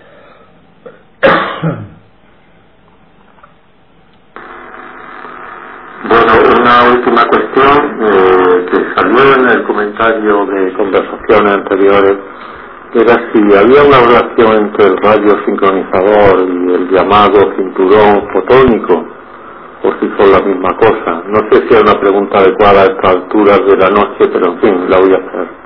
Bueno, una última cuestión que salió en el comentario de conversaciones anteriores era si había una relación entre el radio sincronizador y el llamado cinturón fotónico, o si son la misma cosa. No sé si es una pregunta adecuada a estas alturas de la noche, pero en fin, la voy a hacer.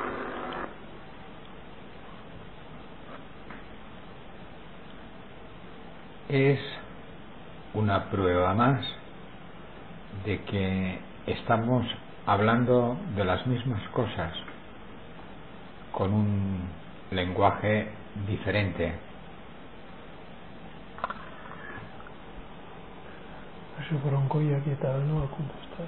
Es una prueba más de que estamos hablando de las mismas cosas con un lenguaje diferente. Ese Bronco ya quietado no ha contestado.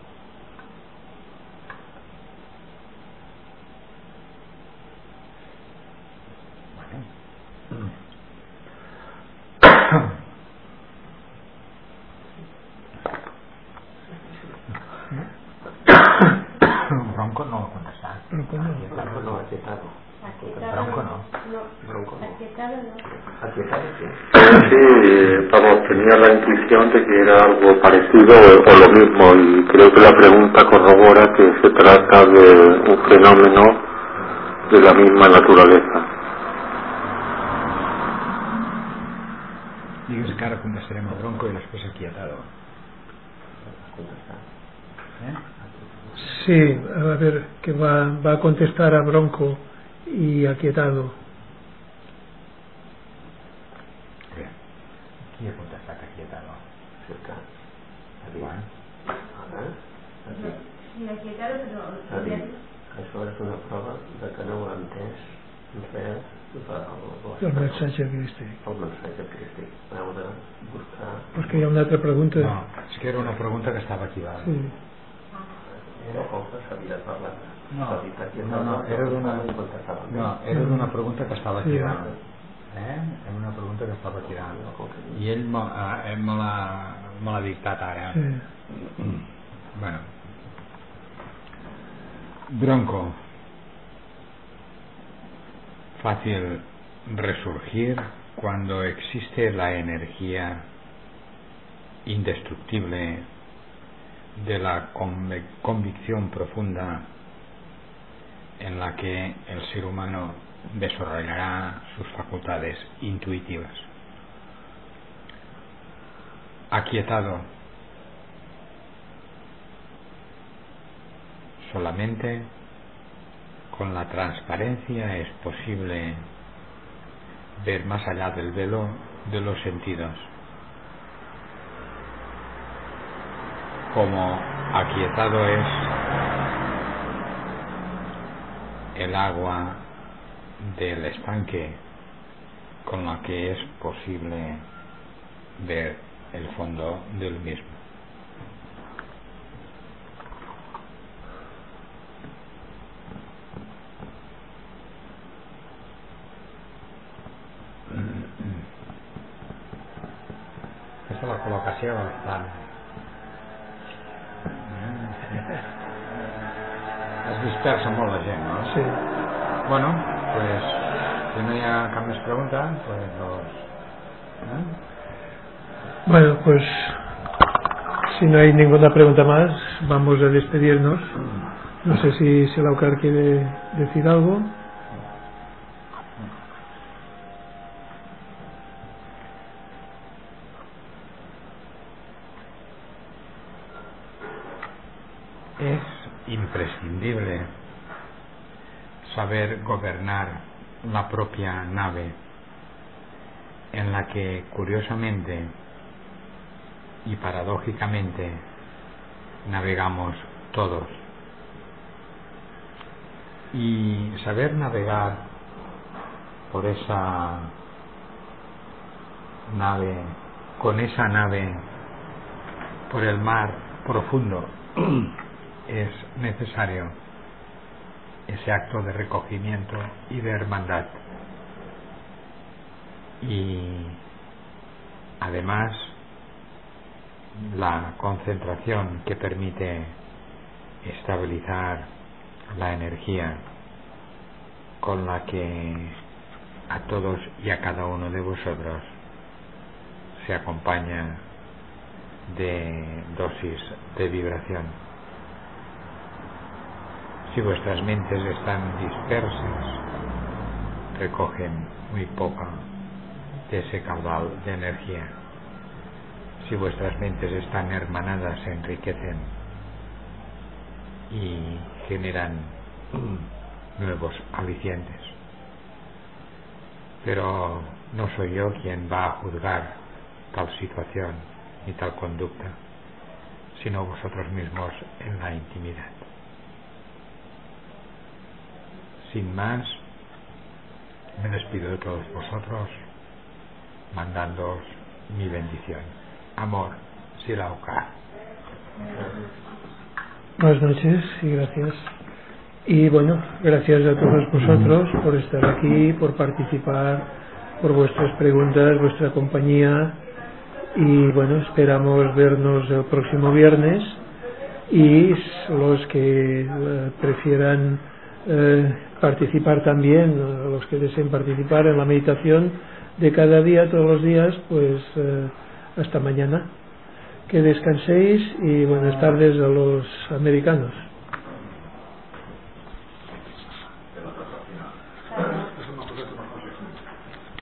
Bronco no contesta. Bronco no, aquietado. Bronco no. Bronco no. Aquietado no. Aquietado sí. Sí, vamos, tenía la intuición de que era algo parecido o lo mismo, y creo que la pregunta corrobora que se trata de un fenómeno de la misma naturaleza. Digues que ara contestarem a Bronco i després aquietado. Sí, a ver, que va a contestar a Bronco y aquietado. Bien. Qui ha contestat aquietado? Cerca. Bueno. Sí, aquietado, però... Això és una prova de que no ho ha entès res El mensaje crístic. El mensaje crístic. Heu de buscar... Perquè hi ha una altra pregunta. No, és que era una pregunta que estava activada. Sí. Era com que s'havia parlat. No, era d'una pregunta que estava activada. Era una pregunta que estava activada. I ell me l'ha dictat ara. Sí. Bueno. Bronco. Fácil resurgir cuando existe la energía indestructible de la convicción profunda en la que el ser humano desarrollará sus facultades intuitivas. Aquietado. Solamente con la transparencia es posible ver más allá del velo de los sentidos. Como aquietado es el agua del estanque, con la que es posible ver el fondo del mismo. Aquesta la col·locació bastant. Es dispersa molt la gent, ¿no? Sí. Bueno, pues si no hi ha cap més pregunta, pues Bueno, pues si no hay ninguna pregunta más, vamos a despedirnos. No sé si Laucar quiere decir algo. Es imprescindible saber gobernar la propia nave en la que curiosamente y paradójicamente navegamos todos, y saber navegar por esa nave, con esa nave por el mar profundo, es necesario ese acto de recogimiento y de hermandad. Y además la concentración que permite estabilizar la energía con la que a todos y a cada uno de vosotros se acompaña de dosis de vibración. Si vuestras mentes están dispersas, recogen muy poca de ese caudal de energía. Si vuestras mentes están hermanadas, se enriquecen y generan nuevos alicientes. Pero no soy yo quien va a juzgar tal situación ni tal conducta, sino vosotros mismos en la intimidad. Sin más, me despido de todos vosotros, mandándoos mi bendición. Amor, Silaucar. Buenas noches y gracias. Y bueno, gracias a todos vosotros por estar aquí, por participar, por vuestras preguntas, vuestra compañía. Y bueno, esperamos vernos el próximo viernes. Y los que prefieran participar también, los que deseen participar en la meditación de cada día, todos los días, pues hasta mañana. Que descanséis y buenas tardes a los americanos.